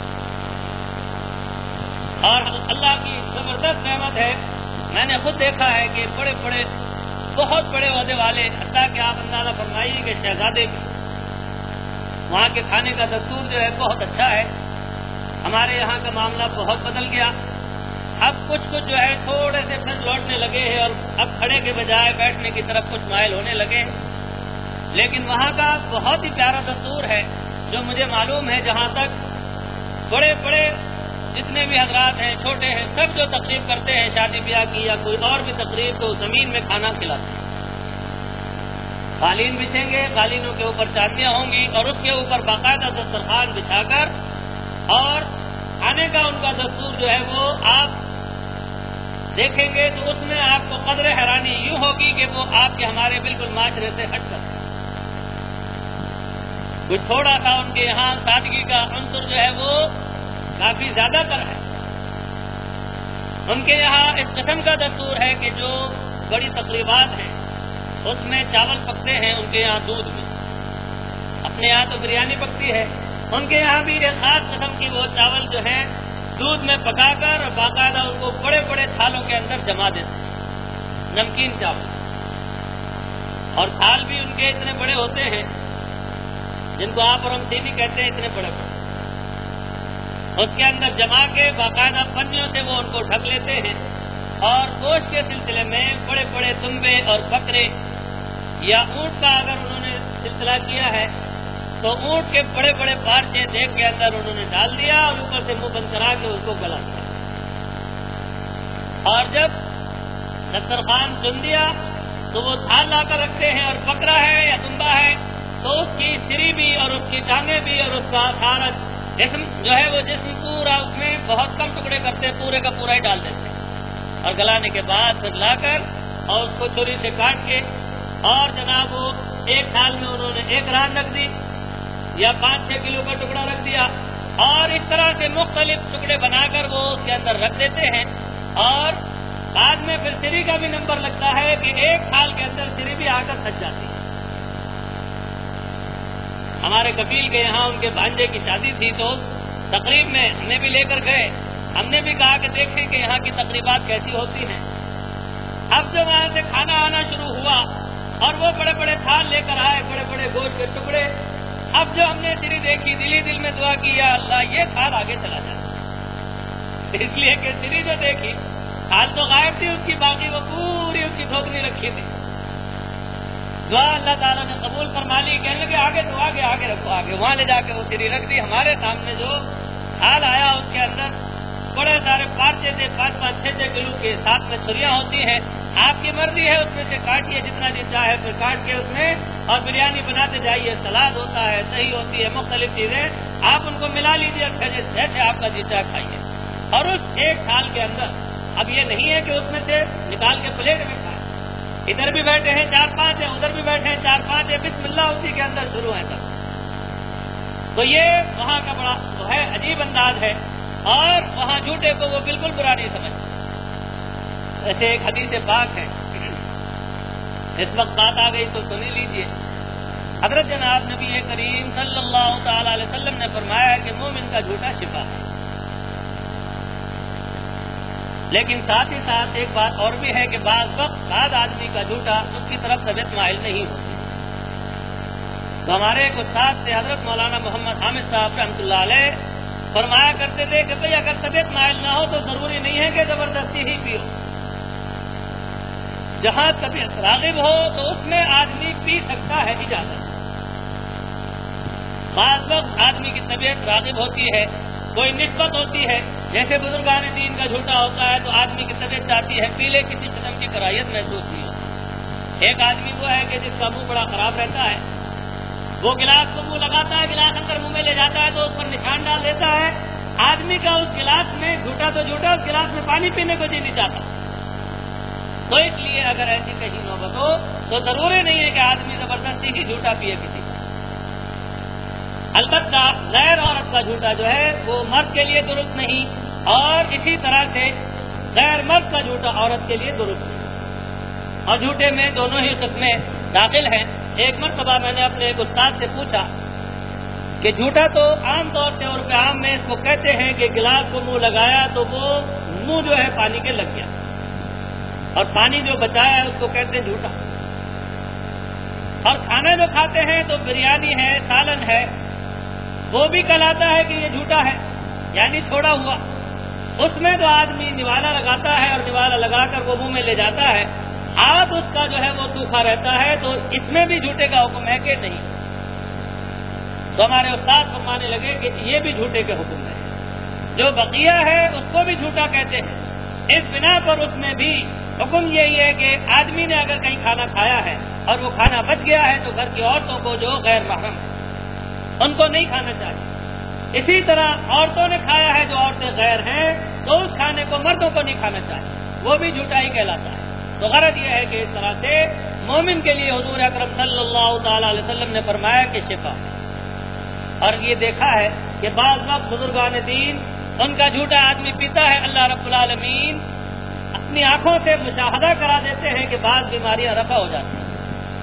اور اللہ کی زبردست نعمت ہے، میں نے خود دیکھا ہے کہ بڑے بڑے بہت بڑے عہدے والے، حتیٰ کہ آپ اندازہ فرمائیے کہ شہزادے بھی، وہاں کے کھانے کا دستور جو ہے بہت اچھا ہے۔ ہمارے یہاں کا معاملہ بہت بدل گیا، اب کچھ جو ہے تھوڑے سے پھر لوٹنے لگے ہیں اور اب کھڑے کے بجائے بیٹھنے کی طرف کچھ مائل ہونے لگے ہیں، لیکن وہاں کا بہت ہی پیارا دستور ہے جو مجھے معلوم ہے۔ جہاں تک بڑے بڑے جتنے بھی حضرات ہیں چھوٹے ہیں سب جو تقریب کرتے ہیں شادی بیاہ کی یا کوئی اور بھی تقریب تو زمین میں کھانا کھلاتے ہیں، قالین بچھیں گے، قالینوں کے اوپر چادیاں ہوں گی اور اس کے اوپر باقاعدہ دسترخوان بچھا کر اور کھانے کا ان کا دستور جو ہے وہ آپ دیکھیں گے تو اس میں آپ کو قدر حیرانی یوں ہوگی کہ وہ آپ کے ہمارے بالکل معاشرے سے ہٹ کر کچھ تھوڑا سا ان کے یہاں سادگی کا عنصر جو ہے وہ کافی زیادہ تر ہے. ان کے یہاں اس قسم کا دستور ہے کہ جو بڑی تقریبات ہیں اس میں چاول پکتے ہیں ان کے یہاں دودھ میں. اپنے یہاں تو بریانی پکتی ہے، ان کے یہاں بھی ایک خاص قسم کی وہ چاول جو ہے دودھ میں پکا کر باقاعدہ ان کو بڑے بڑے تھالوں کے اندر جما دیتے ہیں، نمکین چاول. اور تھال بھی ان کے اتنے بڑے ہوتے ہیں جن کو آپ اور ہم سینی کہتے ہیں، اتنے بڑے بڑے. اس کے اندر جما کے باقاعدہ پنیوں سے وہ ان کو ڈھک لیتے ہیں. اور گوشت کے سلسلے میں بڑے بڑے تنبے اور بکرے یا اونٹ کا اگر انہوں نے سلسلہ کیا ہے تو اونٹ کے بڑے بڑے پارچے دیگ کے اندر انہوں نے ڈال دیا اور اوپر سے منہ بند کرا کے اس کو گلا دیا. اور جب دسترخوان چن دیا تو وہ تھال لا کر رکھتے ہیں، اور بکرا ہے یا تنبا ہے تو اس کی سری بھی اور اس کی ٹانگیں بھی اور اس کا سارا جسم جو ہے وہ جسم پورا اس میں بہت کم ٹکڑے کرتے، پورے کا پورا ہی ڈال دیتے ہیں. اور گلانے کے بعد پھر لا کر اور اس کو چھری سے کاٹ کے اور جناب وہ ایک تھال میں انہوں نے ایک ران رکھ دی یا 5-6 کلو کا ٹکڑا رکھ دیا، اور اس طرح سے مختلف ٹکڑے بنا کر وہ اس کے اندر رکھ دیتے ہیں. اور بعد میں پھر سری کا بھی نمبر لگتا ہے کہ ایک تھال کے اندر سری بھی آ کر پھنس جاتی ہے. ہمارے کفیل کے یہاں ان کے بھانجے کی شادی تھی تو تقریب میں ہمیں بھی لے کر گئے. ہم نے بھی کہا کہ دیکھیں کہ یہاں کی تقریبات کیسی ہوتی ہیں. اب جب وہاں سے کھانا آنا شروع ہوا اور وہ بڑے بڑے تھال لے کر آئے، بڑے بڑے گوشت کے ٹکڑے. اب جو ہم نے سری دیکھی دل ہی دل میں دعا کی یا اللہ یہ تھال آگے چلا جائے، اس لیے کہ سری جو دیکھی تھال تو غائب تھی اس کی، باقی وہ پوری اس کی تھوکنی رکھی تھی. دعا اللہ تعالیٰ نے قبول فرما لی. کہنے لگے آگے تو آگے رکھو، آگے وہاں لے جا کے وہ سری رکھ دی. ہمارے سامنے جو تھال آیا اس کے اندر بڑے سارے پارچے تھے، 5-6 کلو کے، ساتھ میں چھریاں ہوتی ہیں. آپ کی مرضی ہے اس میں سے کاٹیے جتنا جی چاہے، پھر کاٹ کے اس میں اور بریانی بناتے جائیے. سلاد ہوتا ہے، دہی ہوتی ہے، مختلف چیزیں آپ ان کو ملا لیجیے، جیسے آپ کا جی چاہے کھائیے. اور اس ایک تھال کے اندر اب یہ نہیں ہے کہ اس میں سے نکال کے پلیٹ میں کھائیں. ادھر بھی بیٹھے ہیں 4-5 ہیں، ادھر بھی بیٹھے ہیں 4-5 ہیں، بسم اللہ اسی کے اندر شروع ہے سب. تو یہ وہاں کا بڑا جو ہے عجیب انداز ہے، اور وہاں جھوٹے کو وہ بالکل برا نہیں سمجھتے. ایسے ایک حدیث پاک ہے، اس وقت بات آ گئی تو سنی لیجیے. حضرت جناب نبی کریم صلی اللہ تعالی علیہ وسلم نے فرمایا کہ مومن کا جھوٹا شفا ہے. لیکن ساتھ ہی ساتھ ایک بات اور بھی ہے کہ بعض وقت بعض آدمی کا جھوٹا اس کی طرف طبیعت مائل نہیں ہوتی. تو ہمارے ایک استاد سے حضرت مولانا محمد حامد صاحب رحمۃ اللہ علیہ فرمایا کرتے تھے کہ بھئی اگر طبیعت مائل نہ ہو تو ضروری نہیں ہے کہ زبردستی ہی پیو. جہاں طبیعت راغب ہو تو اس میں آدمی پی سکتا ہے اجازت. بعض وقت آدمی کی طبیعت راغب ہوتی ہے، کوئی نسبت ہوتی ہے، جیسے بزرگان دین کا جھوٹا ہوتا ہے تو آدمی کی طبیعت چاہتی ہے پی لے، کسی قسم کی کراہیت محسوس نہیں ہوتی. ایک آدمی وہ ہے کہ جس کا منہ بڑا خراب رہتا ہے، وہ گلاس کو منہ لگاتا ہے، گلاس اندر منہ میں لے جاتا ہے تو اس پر نشان ڈال دیتا ہے. آدمی کا اس گلاس میں جھوٹا تو جھوٹا، اس گلاس میں پانی پینے کو جی نہیں چاہتا. تو اس لیے اگر ایسی کہیں نوبت ہو تو ضروری نہیں ہے کہ آدمی زبردستی ہی جھوٹا پیے کسی کا. البتہ غیر عورت کا جھوٹا جو ہے وہ مرد کے لیے درست نہیں، اور اسی طرح سے غیر مرد کا جھوٹا عورت کے لیے درست نہیں. اور جھوٹے میں دونوں ہی قسمیں داخل ہیں. ایک مرتبہ میں نے اپنے ایک استاد سے پوچھا کہ جھوٹا تو عام طور سے عرف عام میں اس کو کہتے ہیں کہ گلاس کو منہ لگایا تو وہ منہ جو ہے پانی کے لگ گیا، اور پانی جو بچایا ہے اس کو کہتے ہیں جھوٹا. اور کھانا جو کھاتے ہیں تو بریانی ہے، سالن ہے، وہ بھی کہلاتا ہے کہ یہ جھوٹا ہے، یعنی چھوڑا ہوا. اس میں تو آدمی نوالا لگاتا ہے اور نوالا لگا کر وہ منہ میں لے جاتا ہے. آپ اس کا جو ہے وہ سوکھا رہتا ہے، تو اس میں بھی جھوٹے کا حکم ہے کہ نہیں. تو ہمارے استاد فرمانے لگے کہ یہ بھی جھوٹے کے حکم ہے. جو بقیہ ہے اس کو بھی جھوٹا کہتے ہیں. اس بنا پر اس میں بھی حکم یہی ہے کہ آدمی نے اگر کہیں کھانا کھایا ہے اور وہ کھانا بچ گیا ہے تو گھر کی عورتوں کو جو غیر محرم ہے ان کو نہیں کھانا چاہیے. اسی طرح عورتوں نے کھایا ہے جو عورتیں غیر ہیں تو اس کھانے کو مردوں کو نہیں کھانا چاہیے. وہ بھی جھوٹائی کہلاتا ہے۔ تو غرض یہ ہے کہ اس طرح سے مومن کے لیے حضور اکرم صلی اللہ تعالی علیہ وسلم نے فرمایا کہ شفا ہے۔ اور یہ دیکھا ہے کہ بعض وقت بزرگان دین ان کا جھوٹا آدمی پیتا ہے، اللہ رب العالمین اپنی آنکھوں سے مشاہدہ کرا دیتے ہیں کہ بعض بیماریاں رفع ہو جاتی ہیں۔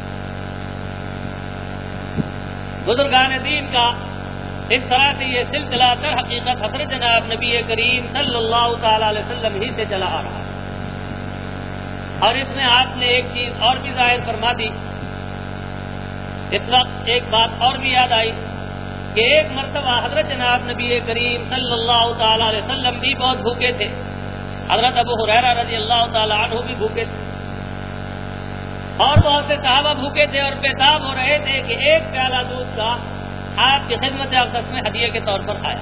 بزرگان دین کا اس طرح سے یہ سلسلہ در حقیقت حضرت جناب نبی کریم صلی اللہ تعالی علیہ وسلم ہی سے چلا آ رہا ہے۔ اور اس میں آپ نے ایک چیز اور بھی ظاہر فرما دی۔ اس وقت ایک بات اور بھی یاد آئی کہ ایک مرتبہ حضرت جناب نبی کریم صلی اللہ تعالی علیہ وسلم بھی بہت بھوکے تھے، حضرت ابو ہریرہ رضی اللہ تعالی عنہ بھی بھوکے تھے، اور بہت سے صحابہ بھوکے تھے اور پیشاب ہو رہے تھے کہ ایک پیالہ دودھ کا آپ کی خدمت اقدس میں ہدیے کے طور پر آیا۔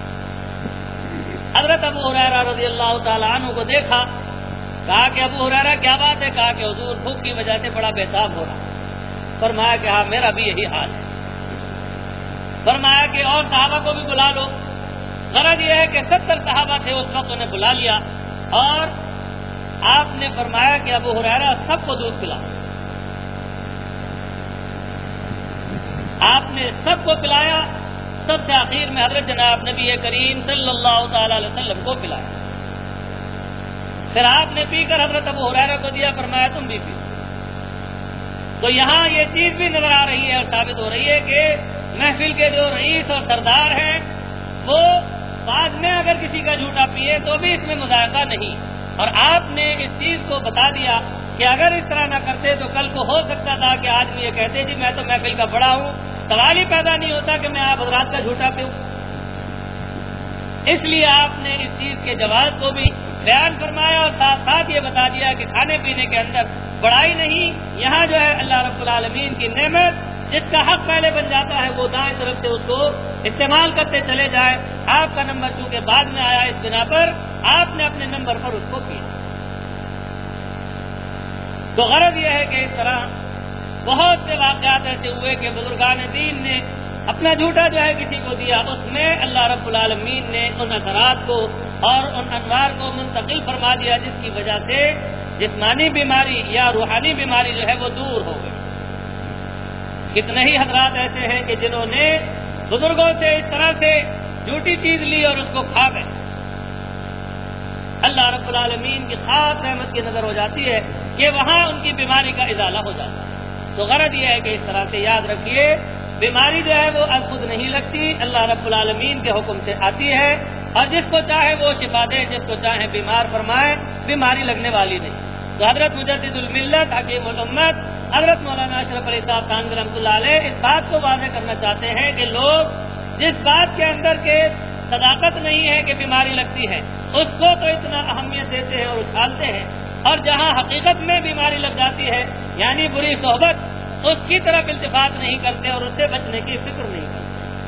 حضرت ابو ہریرہ رضی اللہ تعالی عنہ کو دیکھا، کہا کہ ابو ہریرہ کیا بات ہے؟ کہا کہ حضور بھوک کی وجہ سے بڑا پیشاب ہو رہا ہے۔ فرمایا کہ ہاں میرا بھی یہی حال ہے۔ فرمایا کہ اور صحابہ کو بھی بلا لو۔ غرض یہ ہے کہ 70 صحابہ تھے اس وقت، انہیں بلا لیا اور آپ نے فرمایا کہ ابو ہریرہ سب کو دودھ پلاؤ۔ آپ نے سب کو پلایا، سب سے آخر میں حضرت جناب نبی کریم صلی اللہ تعالی علیہ وسلم کو پلایا۔ پھر آپ نے پی کر حضرت ابو ہریرہ کو دیا، فرمایا تم بھی پی۔ تو یہاں یہ چیز بھی نظر آ رہی ہے اور ثابت ہو رہی ہے کہ محفل کے جو رئیس اور سردار ہیں وہ بعد میں اگر کسی کا جھوٹا پیے تو بھی اس میں مذائقہ نہیں، اور آپ نے اس چیز کو بتا دیا کہ اگر اس طرح نہ کرتے تو کل کو ہو سکتا تھا کہ آدمی یہ کہتے جی میں تو محفل کا بڑا ہوں، سوال ہی پیدا نہیں ہوتا کہ میں آپ حضرات کا جھوٹا پیوں۔ اس لیے آپ نے اس چیز کے جواز کو بھی بیان فرمایا اور ساتھ ساتھ یہ بتا دیا کہ کھانے پینے کے اندر بڑائی نہیں، یہاں جو ہے اللہ رب العالمین کی نعمت جس کا حق پہلے بن جاتا ہے وہ دائیں طرف سے اس کو استعمال کرتے چلے جائے۔ آپ کا نمبر چونکہ بعد میں آیا، اس بنا پر آپ نے اپنے نمبر پر اس کو کیا۔ تو غرض یہ ہے کہ اس طرح بہت سے واقعات ایسے ہوئے کہ بزرگان دین نے اپنا جھوٹا جو ہے کسی کو دیا، اس میں اللہ رب العالمین نے ان اثرات کو اور ان انوار کو منتقل فرما دیا جس کی وجہ سے جسمانی بیماری یا روحانی بیماری جو ہے وہ دور ہو گئی۔ کتنے ہی حضرات ایسے ہیں کہ جنہوں نے بزرگوں سے اس طرح سے جھوٹی چیز لی اور اس کو کھا گئے، اللہ رب العالمین کی خاص رحمت کی نظر ہو جاتی ہے کہ وہاں ان کی بیماری کا ازالہ ہو جاتا ہے۔ تو غرض یہ ہے کہ اس طرح سے یاد رکھیے بیماری جو ہے وہ از خود نہیں لگتی، اللہ رب العالمین کے حکم سے آتی ہے، اور جس کو چاہے وہ شفا دے، جس کو چاہے بیمار فرمائے، بیماری لگنے والی نہیں۔ تو حضرت مجدد الملت حکیم الامت حضرت مولانا اشرف علی صاحب تھانوی رحمۃ اللہ علیہ اس بات کو واضح کرنا چاہتے ہیں کہ لوگ جس بات کے اندر کے صداقت نہیں ہے کہ بیماری لگتی ہے اس کو تو اتنا اہمیت دیتے ہیں اور اچھالتے ہیں، اور جہاں حقیقت میں بیماری لگ جاتی ہے یعنی بری صحبت، اس کی طرف التفات نہیں کرتے اور اس سے بچنے کی فکر نہیں کرتے۔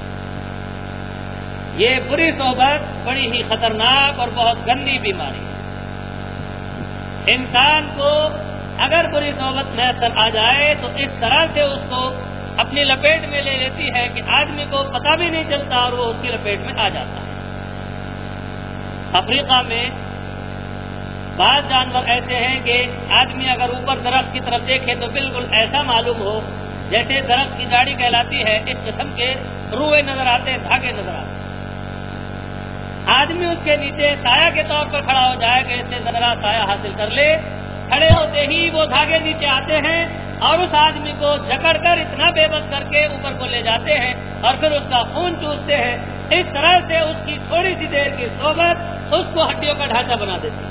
یہ بری صحبت بڑی ہی خطرناک اور بہت گندی بیماری ہے۔ انسان کو اگر بری صحبت میسر آ جائے تو اس طرح سے اس کو اپنی لپیٹ میں لے لیتی ہے کہ آدمی کو پتہ بھی نہیں چلتا اور وہ اس کی لپیٹ میں آ جاتا ہے۔ افریقہ میں بعض جانور ایسے ہیں کہ آدمی اگر اوپر درخت کی طرف دیکھے تو بالکل ایسا معلوم ہو جیسے درخت کی جاڑی کہلاتی ہے، اس قسم کے روئے نظر آتے ہیں، دھاگے نظر آتے ہیں۔ آدمی اس کے نیچے سایہ کے طور پر کھڑا ہو جائے کہ اس سے ذرا سایہ حاصل کر لے، کھڑے ہوتے ہی وہ دھاگے نیچے آتے ہیں اور اس آدمی کو جکڑ کر اتنا بے بس کر کے اوپر کو لے جاتے ہیں اور پھر اس کا خون چوستے ہیں۔ اس طرح سے اس کی تھوڑی سی دیر کی صحبت اس کو ہڈیوں کا ڈھانچہ بنا دیتی ہے۔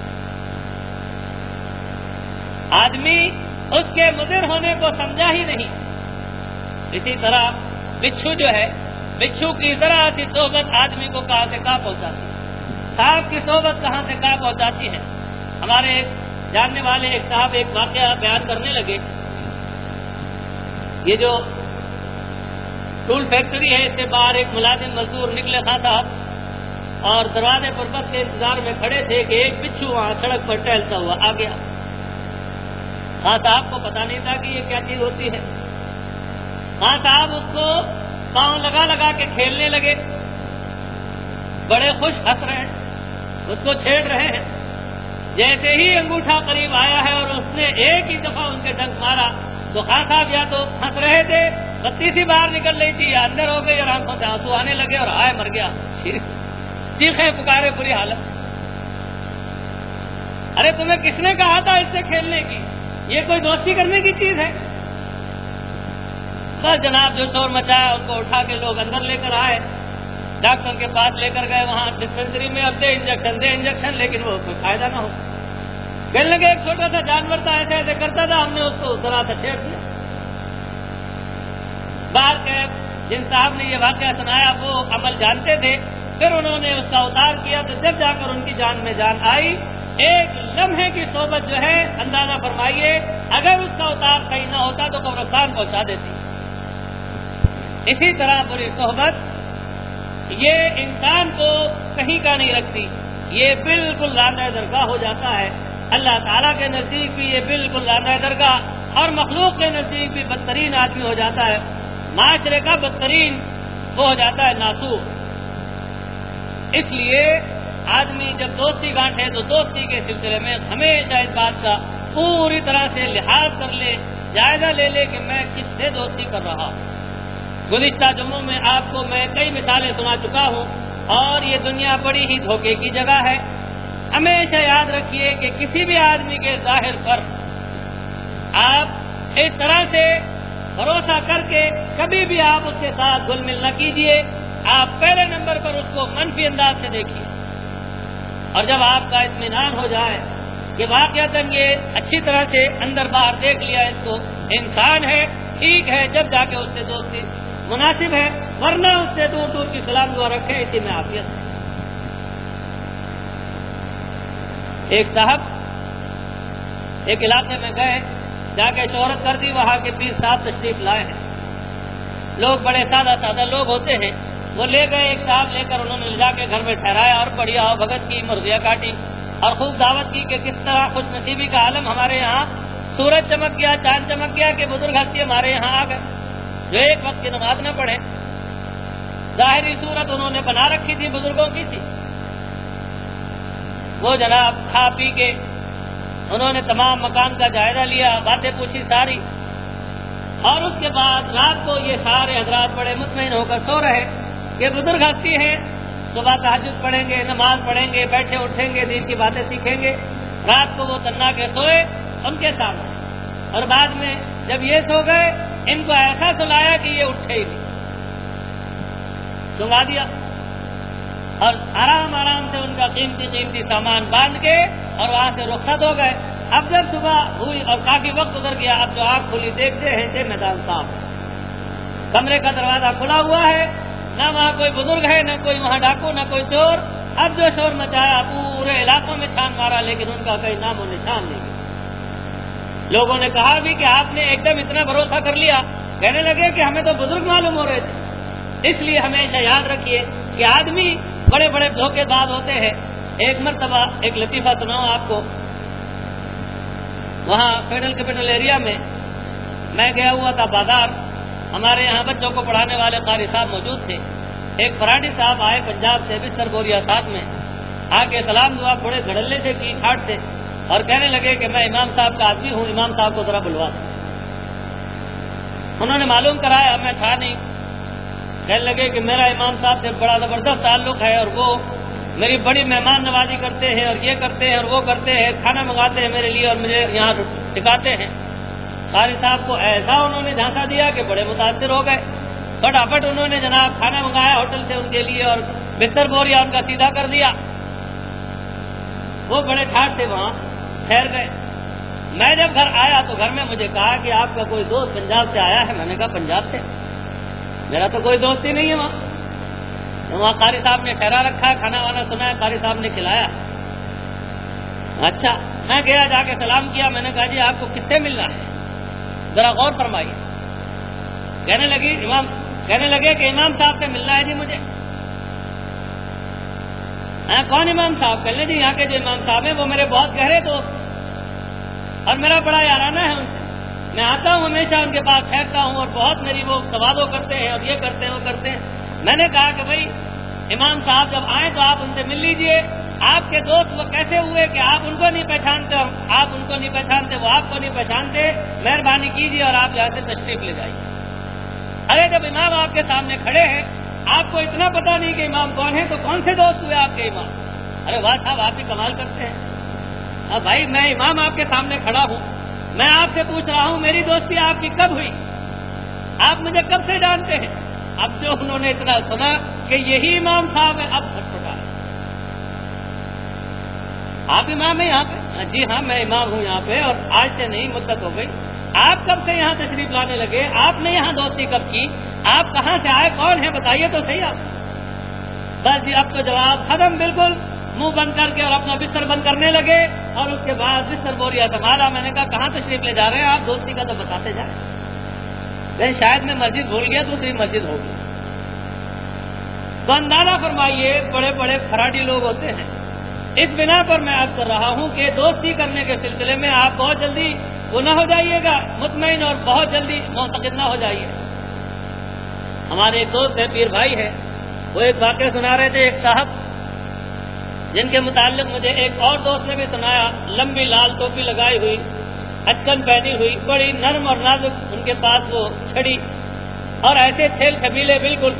آدمی اس کے مضر ہونے کو سمجھا ہی نہیں۔ اسی طرح بچھو جو ہے، بچھو کی ذرا سی صحبت آدمی کو کہاں سے کہاں پہنچاتی ہے، سانپ کی صحبت کہاں سے کہاں پہنچاتی ہے۔ ہمارے جاننے والے ایک صاحب ایک واقعہ بیان کرنے لگے، یہ جو ٹول فیکٹری ہے اس سے باہر ایک ملازم مزدور نکلے خان صاحب اور دروازے پر بس کے انتظار میں کھڑے تھے کہ ایک بچھو وہاں سڑک پر ٹہلتا ہوا آ گیا۔ خان صاحب کو پتا نہیں تھا کہ یہ کیا چیز ہوتی ہے۔ خان صاحب اس کو پاؤں لگا لگا کے کھیلنے لگے، بڑے خوش ہنس رہے ہیں، اس کو چھیڑ رہے ہیں۔ جیسے ہی انگوٹھا قریب آیا ہے اور اس نے ایک ہی دفعہ ان کے ڈنک مارا تو خان صاحب یا تو ہنس رہے تھے، بتی سی باہر نکل رہی تھی، یا اندر ہو گئی اور آنکھوں سے آنسو آنے لگے اور ہائے مر گیا، چیخیں پکارے، بری حالت۔ ارے تمہیں کس نے کہا تھا اس سے کھیلنے کی؟ یہ کوئی دوستی کرنے کی چیز ہے؟ بس جناب جو شور مچایا ان کو اٹھا کے لوگ اندر لے کر آئے، ڈاکٹر کے پاس لے کر گئے، وہاں ڈسپینسری میں اب دے انجیکشن، لیکن وہ کوئی فائدہ نہ ہو۔ کہنے لگے ایک چھوٹا سا جانور تھا، ایسے ایسے کرتا تھا، ہم نے اس کو اس طرح سے چھیڑ دیا۔ بعد کے جن صاحب نے یہ واقعہ سنایا وہ عمل جانتے تھے، پھر انہوں نے اس کا اتار کیا تو جب جا کر ان کی جان میں جان آئی۔ ایک لمحے کی صحبت جو ہے، اندازہ فرمائیے اگر اس کا اتار صحیح نہ ہوتا تو قبرستان پہنچا دیتی۔ اسی طرح بری صحبت یہ انسان کو کہیں کا نہیں رکھتی، یہ بالکل لانہ درگاہ ہو جاتا ہے۔ اللہ تعالیٰ کے نزدیک بھی یہ بالکل لانہ درگاہ، اور مخلوق کے نزدیک بھی بدترین آدمی ہو جاتا ہے، معاشرے کا بدترین وہ ہو جاتا ہے ناسور۔ اس لیے آدمی جب دوستی گانٹھے تو دوستی کے سلسلے میں ہمیشہ اس بات کا پوری طرح سے لحاظ کر لے، جائزہ لے لے کہ میں کس سے دوستی کر رہا ہوں۔ گزشتہ جمعوں میں آپ کو میں کئی مثالیں سنا چکا ہوں، اور یہ دنیا بڑی ہی دھوکے کی جگہ ہے۔ ہمیشہ یاد رکھیے کہ کسی بھی آدمی کے ظاہر پر آپ اس طرح سے بھروسہ کر کے کبھی بھی آپ اس کے ساتھ گل مل نہ کیجیے۔ آپ پہلے نمبر پر اس کو منفی انداز سے دیکھیے، اور جب آپ کا اطمینان ہو جائے کہ واقعتاً یہ اچھی طرح سے اندر باہر دیکھ لیا، اس کو انسان ہے، ٹھیک ہے، جب جا کے اس سے دوستی مناسب ہے، ورنہ اس سے دور دور کی سلام دعا رکھیں، اسی میں عافیت ہے۔ ایک صاحب ایک علاقے میں گئے، جا کے شہرت کر دی، وہاں کے پیر صاحب تشریف لائے ہیں۔ لوگ بڑے سادہ سادہ لوگ ہوتے ہیں، وہ لے گئے ایک صاحب لے کر، انہوں نے لے جا کے گھر میں ٹھہرایا اور بڑی آؤ بھگت کی، مرغیاں کاٹی اور خوب دعوت کی کہ کس طرح خوش نصیبی کا عالم ہمارے یہاں سورج چمک گیا، چاند چمک گیا کہ بزرگ ہستی ہمارے یہاں آ گئے جو ایک وقت کی نماز نہ پڑھے۔ ظاہری صورت انہوں نے بنا رکھی تھی بزرگوں کی سی۔ وہ جناب کھا پی کے انہوں نے تمام مکان کا جائزہ لیا، باتیں پوچھی ساری، اور اس کے بعد رات کو یہ سارے حضرات بڑے مطمئن ہو کر سو رہے کہ بزرگ ہستی ہیں، صبح تہجد پڑھیں گے، نماز پڑھیں گے، بیٹھے اٹھیں گے، دین کی باتیں سیکھیں گے۔ رات کو وہ تنہا کے سوئے ان کے سامنے، اور بعد میں جب یہ سو گئے ان کو ایسا سلایا کہ یہ اٹھے ہی نہیں، سنگا دیا، اور آرام آرام سے ان کا قیمتی سامان باندھ کے اور وہاں سے رخصت ہو گئے۔ اب جب صبح ہوئی اور کافی وقت گزر گیا، اب جو آنکھ کھلی دیکھتے ہیں کہ میدان صاف، کمرے کا دروازہ کھلا ہوا ہے، نہ وہاں کوئی بزرگ ہے، نہ کوئی وہاں ڈاکو، نہ کوئی چور۔ اب جو شور مچایا پورے علاقوں میں چھان مارا، لیکن ان کا کوئی نام و نشان نہیں۔ لوگوں نے کہا بھی کہ آپ نے ایک دم اتنا بھروسہ کر لیا، کہنے لگے کہ ہمیں تو بزرگ معلوم ہو رہے تھے۔ اس لیے ہمیشہ یاد رکھیے کہ آدمی بڑے بڑے دھوکے باز ہوتے ہیں۔ ایک مرتبہ ایک لطیفہ سناؤں آپ کو، وہاں فیڈرل کیپٹل ایریا میں میں گیا ہوا تھا بازار، ہمارے یہاں بچوں کو پڑھانے والے قاری صاحب موجود تھے۔ ایک فراڈی صاحب آئے پنجاب سے، بستر بوریا ساتھ میں، آ کے سلام دعا تھوڑے گھڑلے سے کی ٹھاٹ سے، اور کہنے لگے کہ میں امام صاحب کا آدمی ہوں، امام صاحب کو ذرا بلوا دیں۔ انہوں نے معلوم کرایا، میں تھا نہیں، کہنے لگے کہ میرا امام صاحب سے بڑا زبردست تعلق ہے، اور وہ میری بڑی مہمان نوازی کرتے ہیں، اور یہ کرتے ہیں اور وہ کرتے ہیں، کھانا منگاتے ہیں میرے لیے اور مجھے یہاں سکھاتے ہیں۔ قاری صاحب کو ایسا انہوں نے جھانسا دیا کہ بڑے متاثر ہو گئے، فٹافٹ انہوں نے جناب کھانا منگایا ہوٹل سے ان کے لیے، اور بستر بوریا ان کا سیدھا کر دیا۔ وہ بڑے ٹھاٹ سے وہاں ٹھہر گئے۔ میں جب گھر آیا تو گھر میں مجھے کہا کہ آپ کا کوئی دوست پنجاب سے آیا ہے۔ میں نے کہا پنجاب سے؟ میرا تو کوئی دوست ہی نہیں ہے وہاں قاری صاحب نے ٹھہرا رکھا ہے، کھانا وانا سنا ہے، قاری صاحب نے کھلایا۔ اچھا، میں گیا، جا کے سلام کیا، میں نے کہا جی آپ کو کس سے ملنا ہے، ذرا غور فرمائیے۔ کہنے لگے کہ امام صاحب سے ملنا ہے جی مجھے۔ کون امام صاحب؟ کہنے جی یہاں کے جو امام صاحب ہیں وہ میرے بہت گہرے دوست، اور میرا بڑا یارانہ ہے ان سے، میں آتا ہوں ہمیشہ ان کے پاس ٹھہرتا ہوں، اور بہت میری وہ تواضع کرتے ہیں اور یہ کرتے ہیں وہ کرتے ہیں۔ میں نے کہا کہ بھائی امام صاحب جب آئیں تو آپ ان سے مل لیجئے، آپ کے دوست وہ کیسے ہوئے کہ آپ ان کو نہیں پہچانتے، آپ ان کو نہیں پہچانتے، وہ آپ کو نہیں پہچانتے، مہربانی کیجیے اور آپ یہاں سے تشریف لے جائیے۔ ارے جب امام آپ کے سامنے کھڑے ہیں، آپ کو اتنا پتا نہیں کہ امام کون ہے، تو کون سے دوست ہوئے آپ کے امام؟ ارے واہ صاحب، آپ بھی کمال کرتے ہیں۔ اب بھائی میں امام آپ کے سامنے کھڑا ہوں، میں آپ سے پوچھ رہا ہوں میری دوستی آپ کی کب ہوئی، آپ مجھے کب سے جانتے ہیں؟ اب جو انہوں نے اتنا سنا کہ یہی امام صاحب ہے، اب پھٹپٹا ہے۔ آپ امام ہیں یہاں پہ؟ جی ہاں میں امام ہوں یہاں پہ، اور آج سے نہیں مدت ہو گئی۔ آپ کب سے یہاں تشریف لانے لگے؟ آپ نے یہاں دوستی کب کی؟ آپ کہاں سے آئے؟ کون ہے بتائیے تو صحیح آپ۔ بس جی اب تو جواب ختم، بالکل منہ بند کر کے اور اپنا بستر بند کرنے لگے، اور اس کے بعد بستر بوریا سنبھالا۔ میں نے کہا کہاں تشریف لے جا رہے ہیں آپ؟ دوستی کا تو بتاتے جائیں۔ لیکن شاید میں مسجد بھول گیا، دوسری مسجد ہوگی۔ تو اندازہ فرمائیے بڑے بڑے فراڈی لوگ ہوتے ہیں۔ اس بنا پر میں عرض کر رہا ہوں کہ دوستی کرنے کے سلسلے میں آپ بہت جلدی وہ نہ ہو جائیے گا مطمئن، اور بہت جلدی معتقد نہ ہو جائیے۔ ہمارے ایک دوست ہے، پیر بھائی ہے، وہ ایک واقعہ سنا رہے تھے، ایک صاحب جن کے متعلق مجھے ایک اور دوست نے بھی سنایا، لمبی لال ٹوپی لگائی ہوئی، اچکن پہنی ہوئی، بڑی نرم اور نازک ان کے پاس وہ چھڑی، اور ایسے چھیل چھبیلے بالکل۔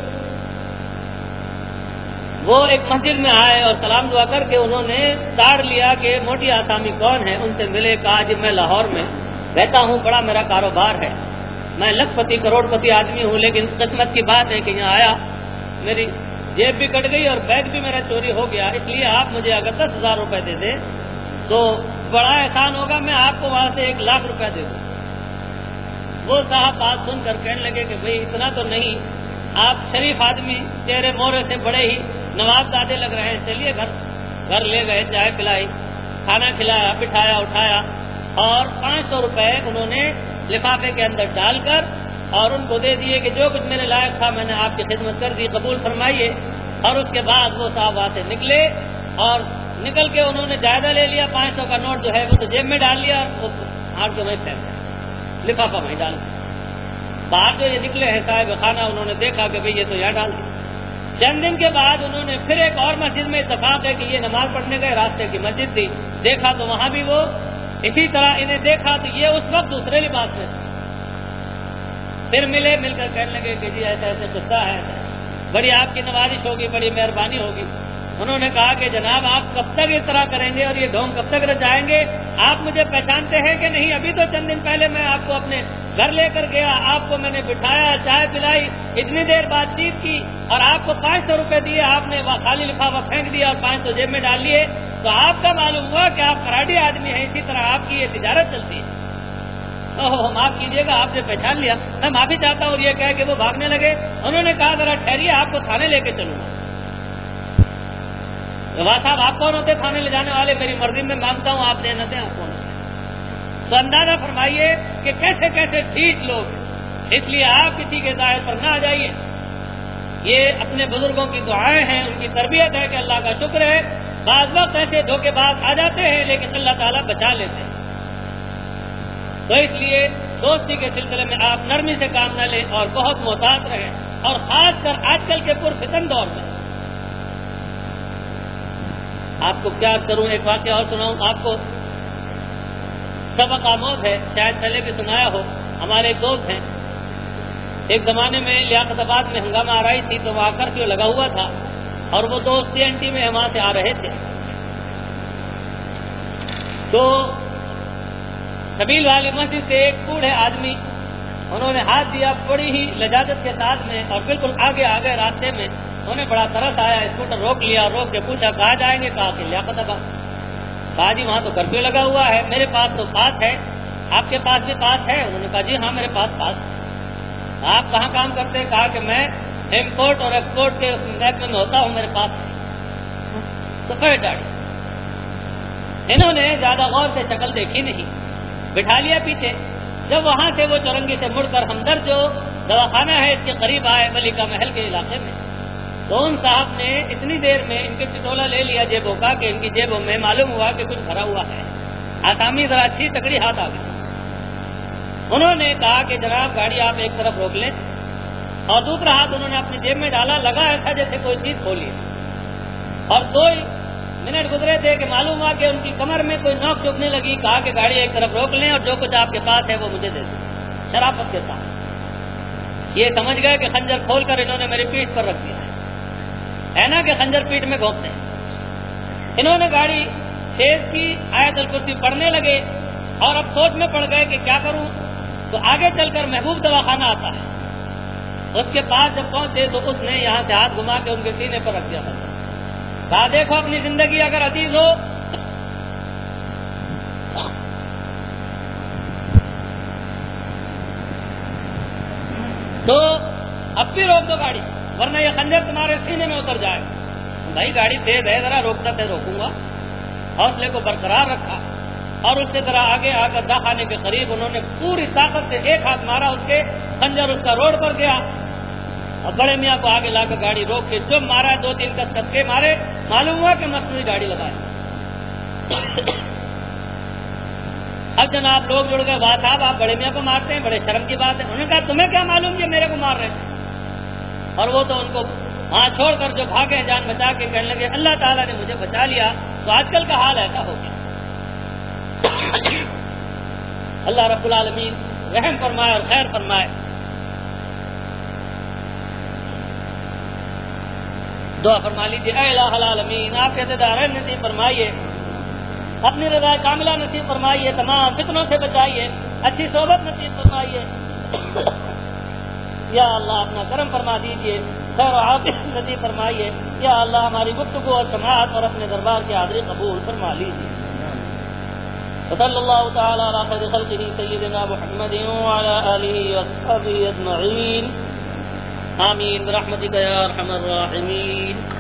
وہ ایک مسجد میں آئے اور سلام دعا کر کے انہوں نے تاڑ لیا کہ موٹی آسامی کون ہے، ان سے ملے۔ کہا جی میں لاہور میں رہتا ہوں، بڑا میرا کاروبار ہے، میں لاکھ پتی کروڑ پتی آدمی ہوں، لیکن قسمت کی بات ہے کہ یہاں آیا میری جیب بھی کٹ گئی اور بیگ بھی میرا چوری ہو گیا، اس لیے آپ مجھے اگر 10,000 روپے دے دیں تو بڑا احسان ہوگا، میں آپ کو وہاں سے 1,00,000 روپے دے دوں۔ وہ صاحب بات سن کر کہنے لگے کہ بھئی اتنا تو نہیں، آپ شریف آدمی، چہرے مورے سے بڑے ہی نواب دادے لگ رہے ہیں، چلیے گھر لے گئے، چائے پلائی، کھانا کھلایا، بٹھایا اٹھایا، اور 500 روپے انہوں نے لفافے کے اندر ڈال کر اور ان کو دے دیے کہ جو کچھ میرے لائق تھا میں نے آپ کی خدمت کر دی، قبول فرمائیے۔ اور اس کے بعد وہ صاحب وہاں سے نکلے، اور نکل کے انہوں نے جائزہ لے لیا، 500 کا نوٹ جو ہے وہ تو جیب میں ڈال لیا، اور ہار کے وہیں پھینک دیا، لفافہ وہیں ڈال دیا۔ باہر جو یہ نکلے ہیں صاحب خانہ، انہوں نے دیکھا کہ بھئی یہ تو یہاں ڈال دیا۔ چند دن کے بعد انہوں نے پھر ایک اور مسجد میں اتفاق ہے کہ یہ نماز پڑھنے گئے، راستے کی مسجد تھی، دیکھا تو وہاں بھی وہ اسی طرح انہیں دیکھا، تو یہ اس وقت دوسرے لباس میں تھے۔ پھر ملے، مل کر کہنے لگے کہ جی ایسا ایسے قصہ ہے، بڑی آپ کی نوازش ہوگی، بڑی مہربانی ہوگی۔ انہوں نے کہا کہ جناب آپ کب تک اس طرح کریں گے اور یہ ڈھونگ کب تک رچائیں گے؟ آپ مجھے پہچانتے ہیں کہ نہیں؟ ابھی تو چند دن پہلے میں آپ کو اپنے گھر لے کر گیا، آپ کو میں نے بٹھایا، چائے پلائی، اتنی دیر بات چیت کی، اور آپ کو 500 روپے دیے، آپ نے خالی لفافہ پھینک دیا اور 500 جیب میں ڈال لیے، تو آپ کا معلوم ہوا کہ آپ فراڈی آدمی ہیں، اسی طرح آپ کی یہ تجارت چلتی ہے۔ معاف کیجیے گا، آپ نے پہچان لیا، میں معافی چاہتا ہوں۔ یہ کہہ کہ وہ بھاگنے لگے۔ انہوں نے کہا ذرا ٹھہریے، آپ کو تھانے لے کے چلوں گا۔ واہ صاحب آپ کون ہوتے تھانے لے جانے والے؟ میری مرضی میں مانگتا ہوں، آپ دے نہ دیں، آپ کون ہوتے؟ تو اندازہ فرمائیے کہ کیسے کیسے ٹھیک لوگ، اس لیے آپ کسی کے ظاہر پر نہ آ جائیے۔ یہ اپنے بزرگوں کی دعائیں ہیں، ان کی تربیت ہے کہ اللہ کا شکر ہے، بعض وقت ایسے دھوکے باز آ جاتے ہیں لیکن اللہ تعالیٰ بچا لیتے ہیں۔ تو اس لیے دوستی کے سلسلے میں آپ نرمی سے کام نہ لیں اور بہت محتاط رہیں، اور خاص کر آج کل کے پرفتن دور میں۔ آپ کو کیا کروں، ایک واقعہ اور سناؤں آپ کو، سبق آموز ہے، شاید پہلے بھی سنایا ہو۔ ہمارے ایک دوست ہیں، ایک زمانے میں لیاقت آباد میں ہنگامہ آ رہی تھی تو وہاں کرفیو لگا ہوا تھا، اور وہ دوست TNT میں وہاں سے آ رہے تھے، تو سبیل والی مسجد سے ایک بوڑھے آدمی، انہوں نے ہاتھ دیا بڑی ہی لجاجت کے ساتھ میں، اور بالکل آگے آگے راستے میں انہیں بڑا ترس آیا، اسکوٹر روک لیا، روک کے پوچھا کہاں جائیں گے؟ کہا کہ لیاقت آباد۔ کہا جی وہاں تو کرفیو لگا ہوا ہے، میرے پاس تو پاس ہے، آپ کے پاس بھی پاس ہے؟ انہوں نے کہا جی ہاں میرے پاس پاس۔ آپ کہاں کام کرتے ہیں؟ کہا کہ میں امپورٹ اور ایکسپورٹ کے محکمے میں ہوتا ہوں، میرے پاس ہے۔ تو پھر ڈاڑی، انہوں نے زیادہ غور سے شکل دیکھی نہیں، بٹھا لیا پیچھے۔ جب وہاں سے وہ چورنگی سے مڑ کر ہمدرد جو دواخانہ ہے اس کے قریب آئے، ملکہ محل کے علاقے میں، تو ان صاحب نے اتنی دیر میں ان کے چٹولا لے لیا جیبوں کا کہ ان کی جیبوں میں معلوم ہوا کہ کچھ بھرا ہوا ہے۔ آسامی ذرا اچھی تکڑی ہاتھ آ گئی۔ انہوں نے کہا کہ جناب گاڑی آپ ایک طرف روک لیں، اور دوسرا ہاتھ انہوں نے اپنی جیب میں ڈالا، لگا ایسا جیسے کوئی چیز کھولی، اور منٹ گزرے تھے کہ معلوم ہوا کہ ان کی کمر میں کوئی نوک چبھنے لگی. کہا کہ گاڑی ایک طرف روک لیں اور جو کچھ آپ کے پاس ہے وہ مجھے دے دیں, شرافت کے ساتھ. یہ سمجھ گئے کہ خنجر کھول کر انہوں نے میری پیٹھ پر رکھ دیا ہے نا کہ خنجر پیٹھ میں گھونپتے ہیں. انہوں نے گاڑی تیز کی, آیت الکرسی پڑھنے لگے اور اب سوچ میں پڑ گئے کہ کیا کروں. تو آگے چل کر محبوب دواخانہ آتا ہے, اس کے پاس جب پہنچے تو اس نے یہاں سے ہاتھ گھما کے ان کے سینے پر رکھ دیا تھا. کہا دیکھو اپنی زندگی اگر عزیز ہو تو اب بھی روک دو گاڑی, ورنہ یہ خنجر تمہارے سینے میں اتر جائے. بھائی گاڑی تیز ہے, ذرا روکتا تھے روکوں گا. حوصلے کو برقرار رکھا اور اس سے ذرا آگے آ کر داخانے کے قریب انہوں نے پوری طاقت سے ایک ہاتھ مارا, اس کے خنجر اس کا روڈ پر گیا. اور بڑے میاں کو آگے لا کر گاڑی روک کے جو مارا 2-3 کسکے مارے, معلوم ہوا کہ مصنوعی گاڑی لگائے. اب جناب لوگ جڑ گئے, واہ صاحب آپ بڑے میاں کو مارتے ہیں, بڑے شرم کی بات ہے. انہوں نے کہا تمہیں کیا معلوم کہ میرے کو مار رہے ہیں. اور وہ تو ان کو ہاں چھوڑ کر جو بھاگے جان بچا کے کہنے لگے اللہ تعالیٰ نے مجھے بچا لیا. تو آج کل کا حال ایسا ہو گیا. اللہ رب العالمین رحم فرمائے اور خیر فرمائے. دعا فرما لیجیے, اے الہ العالمین آپ کے دیدار نصیب فرمائیے, اپنی رضا کاملہ نصیب فرمائیے, تمام فتنوں سے بچائیے, اچھی صحبت نصیب فرمائیے. یا اللہ اپنا کرم فرما دیجیے, خیر و عافیت نصیب فرمائیے. یا اللہ ہماری گفتگو اور سماعت اور اپنے دربار کی حاضری قبول فرما لیجیے. صلی اللہ تعالی علی خیر خلقہ سیدنا محمد وعلی آلہ وصحبہ اجمعین. آمین برحمتک یا ارحم الراحمین.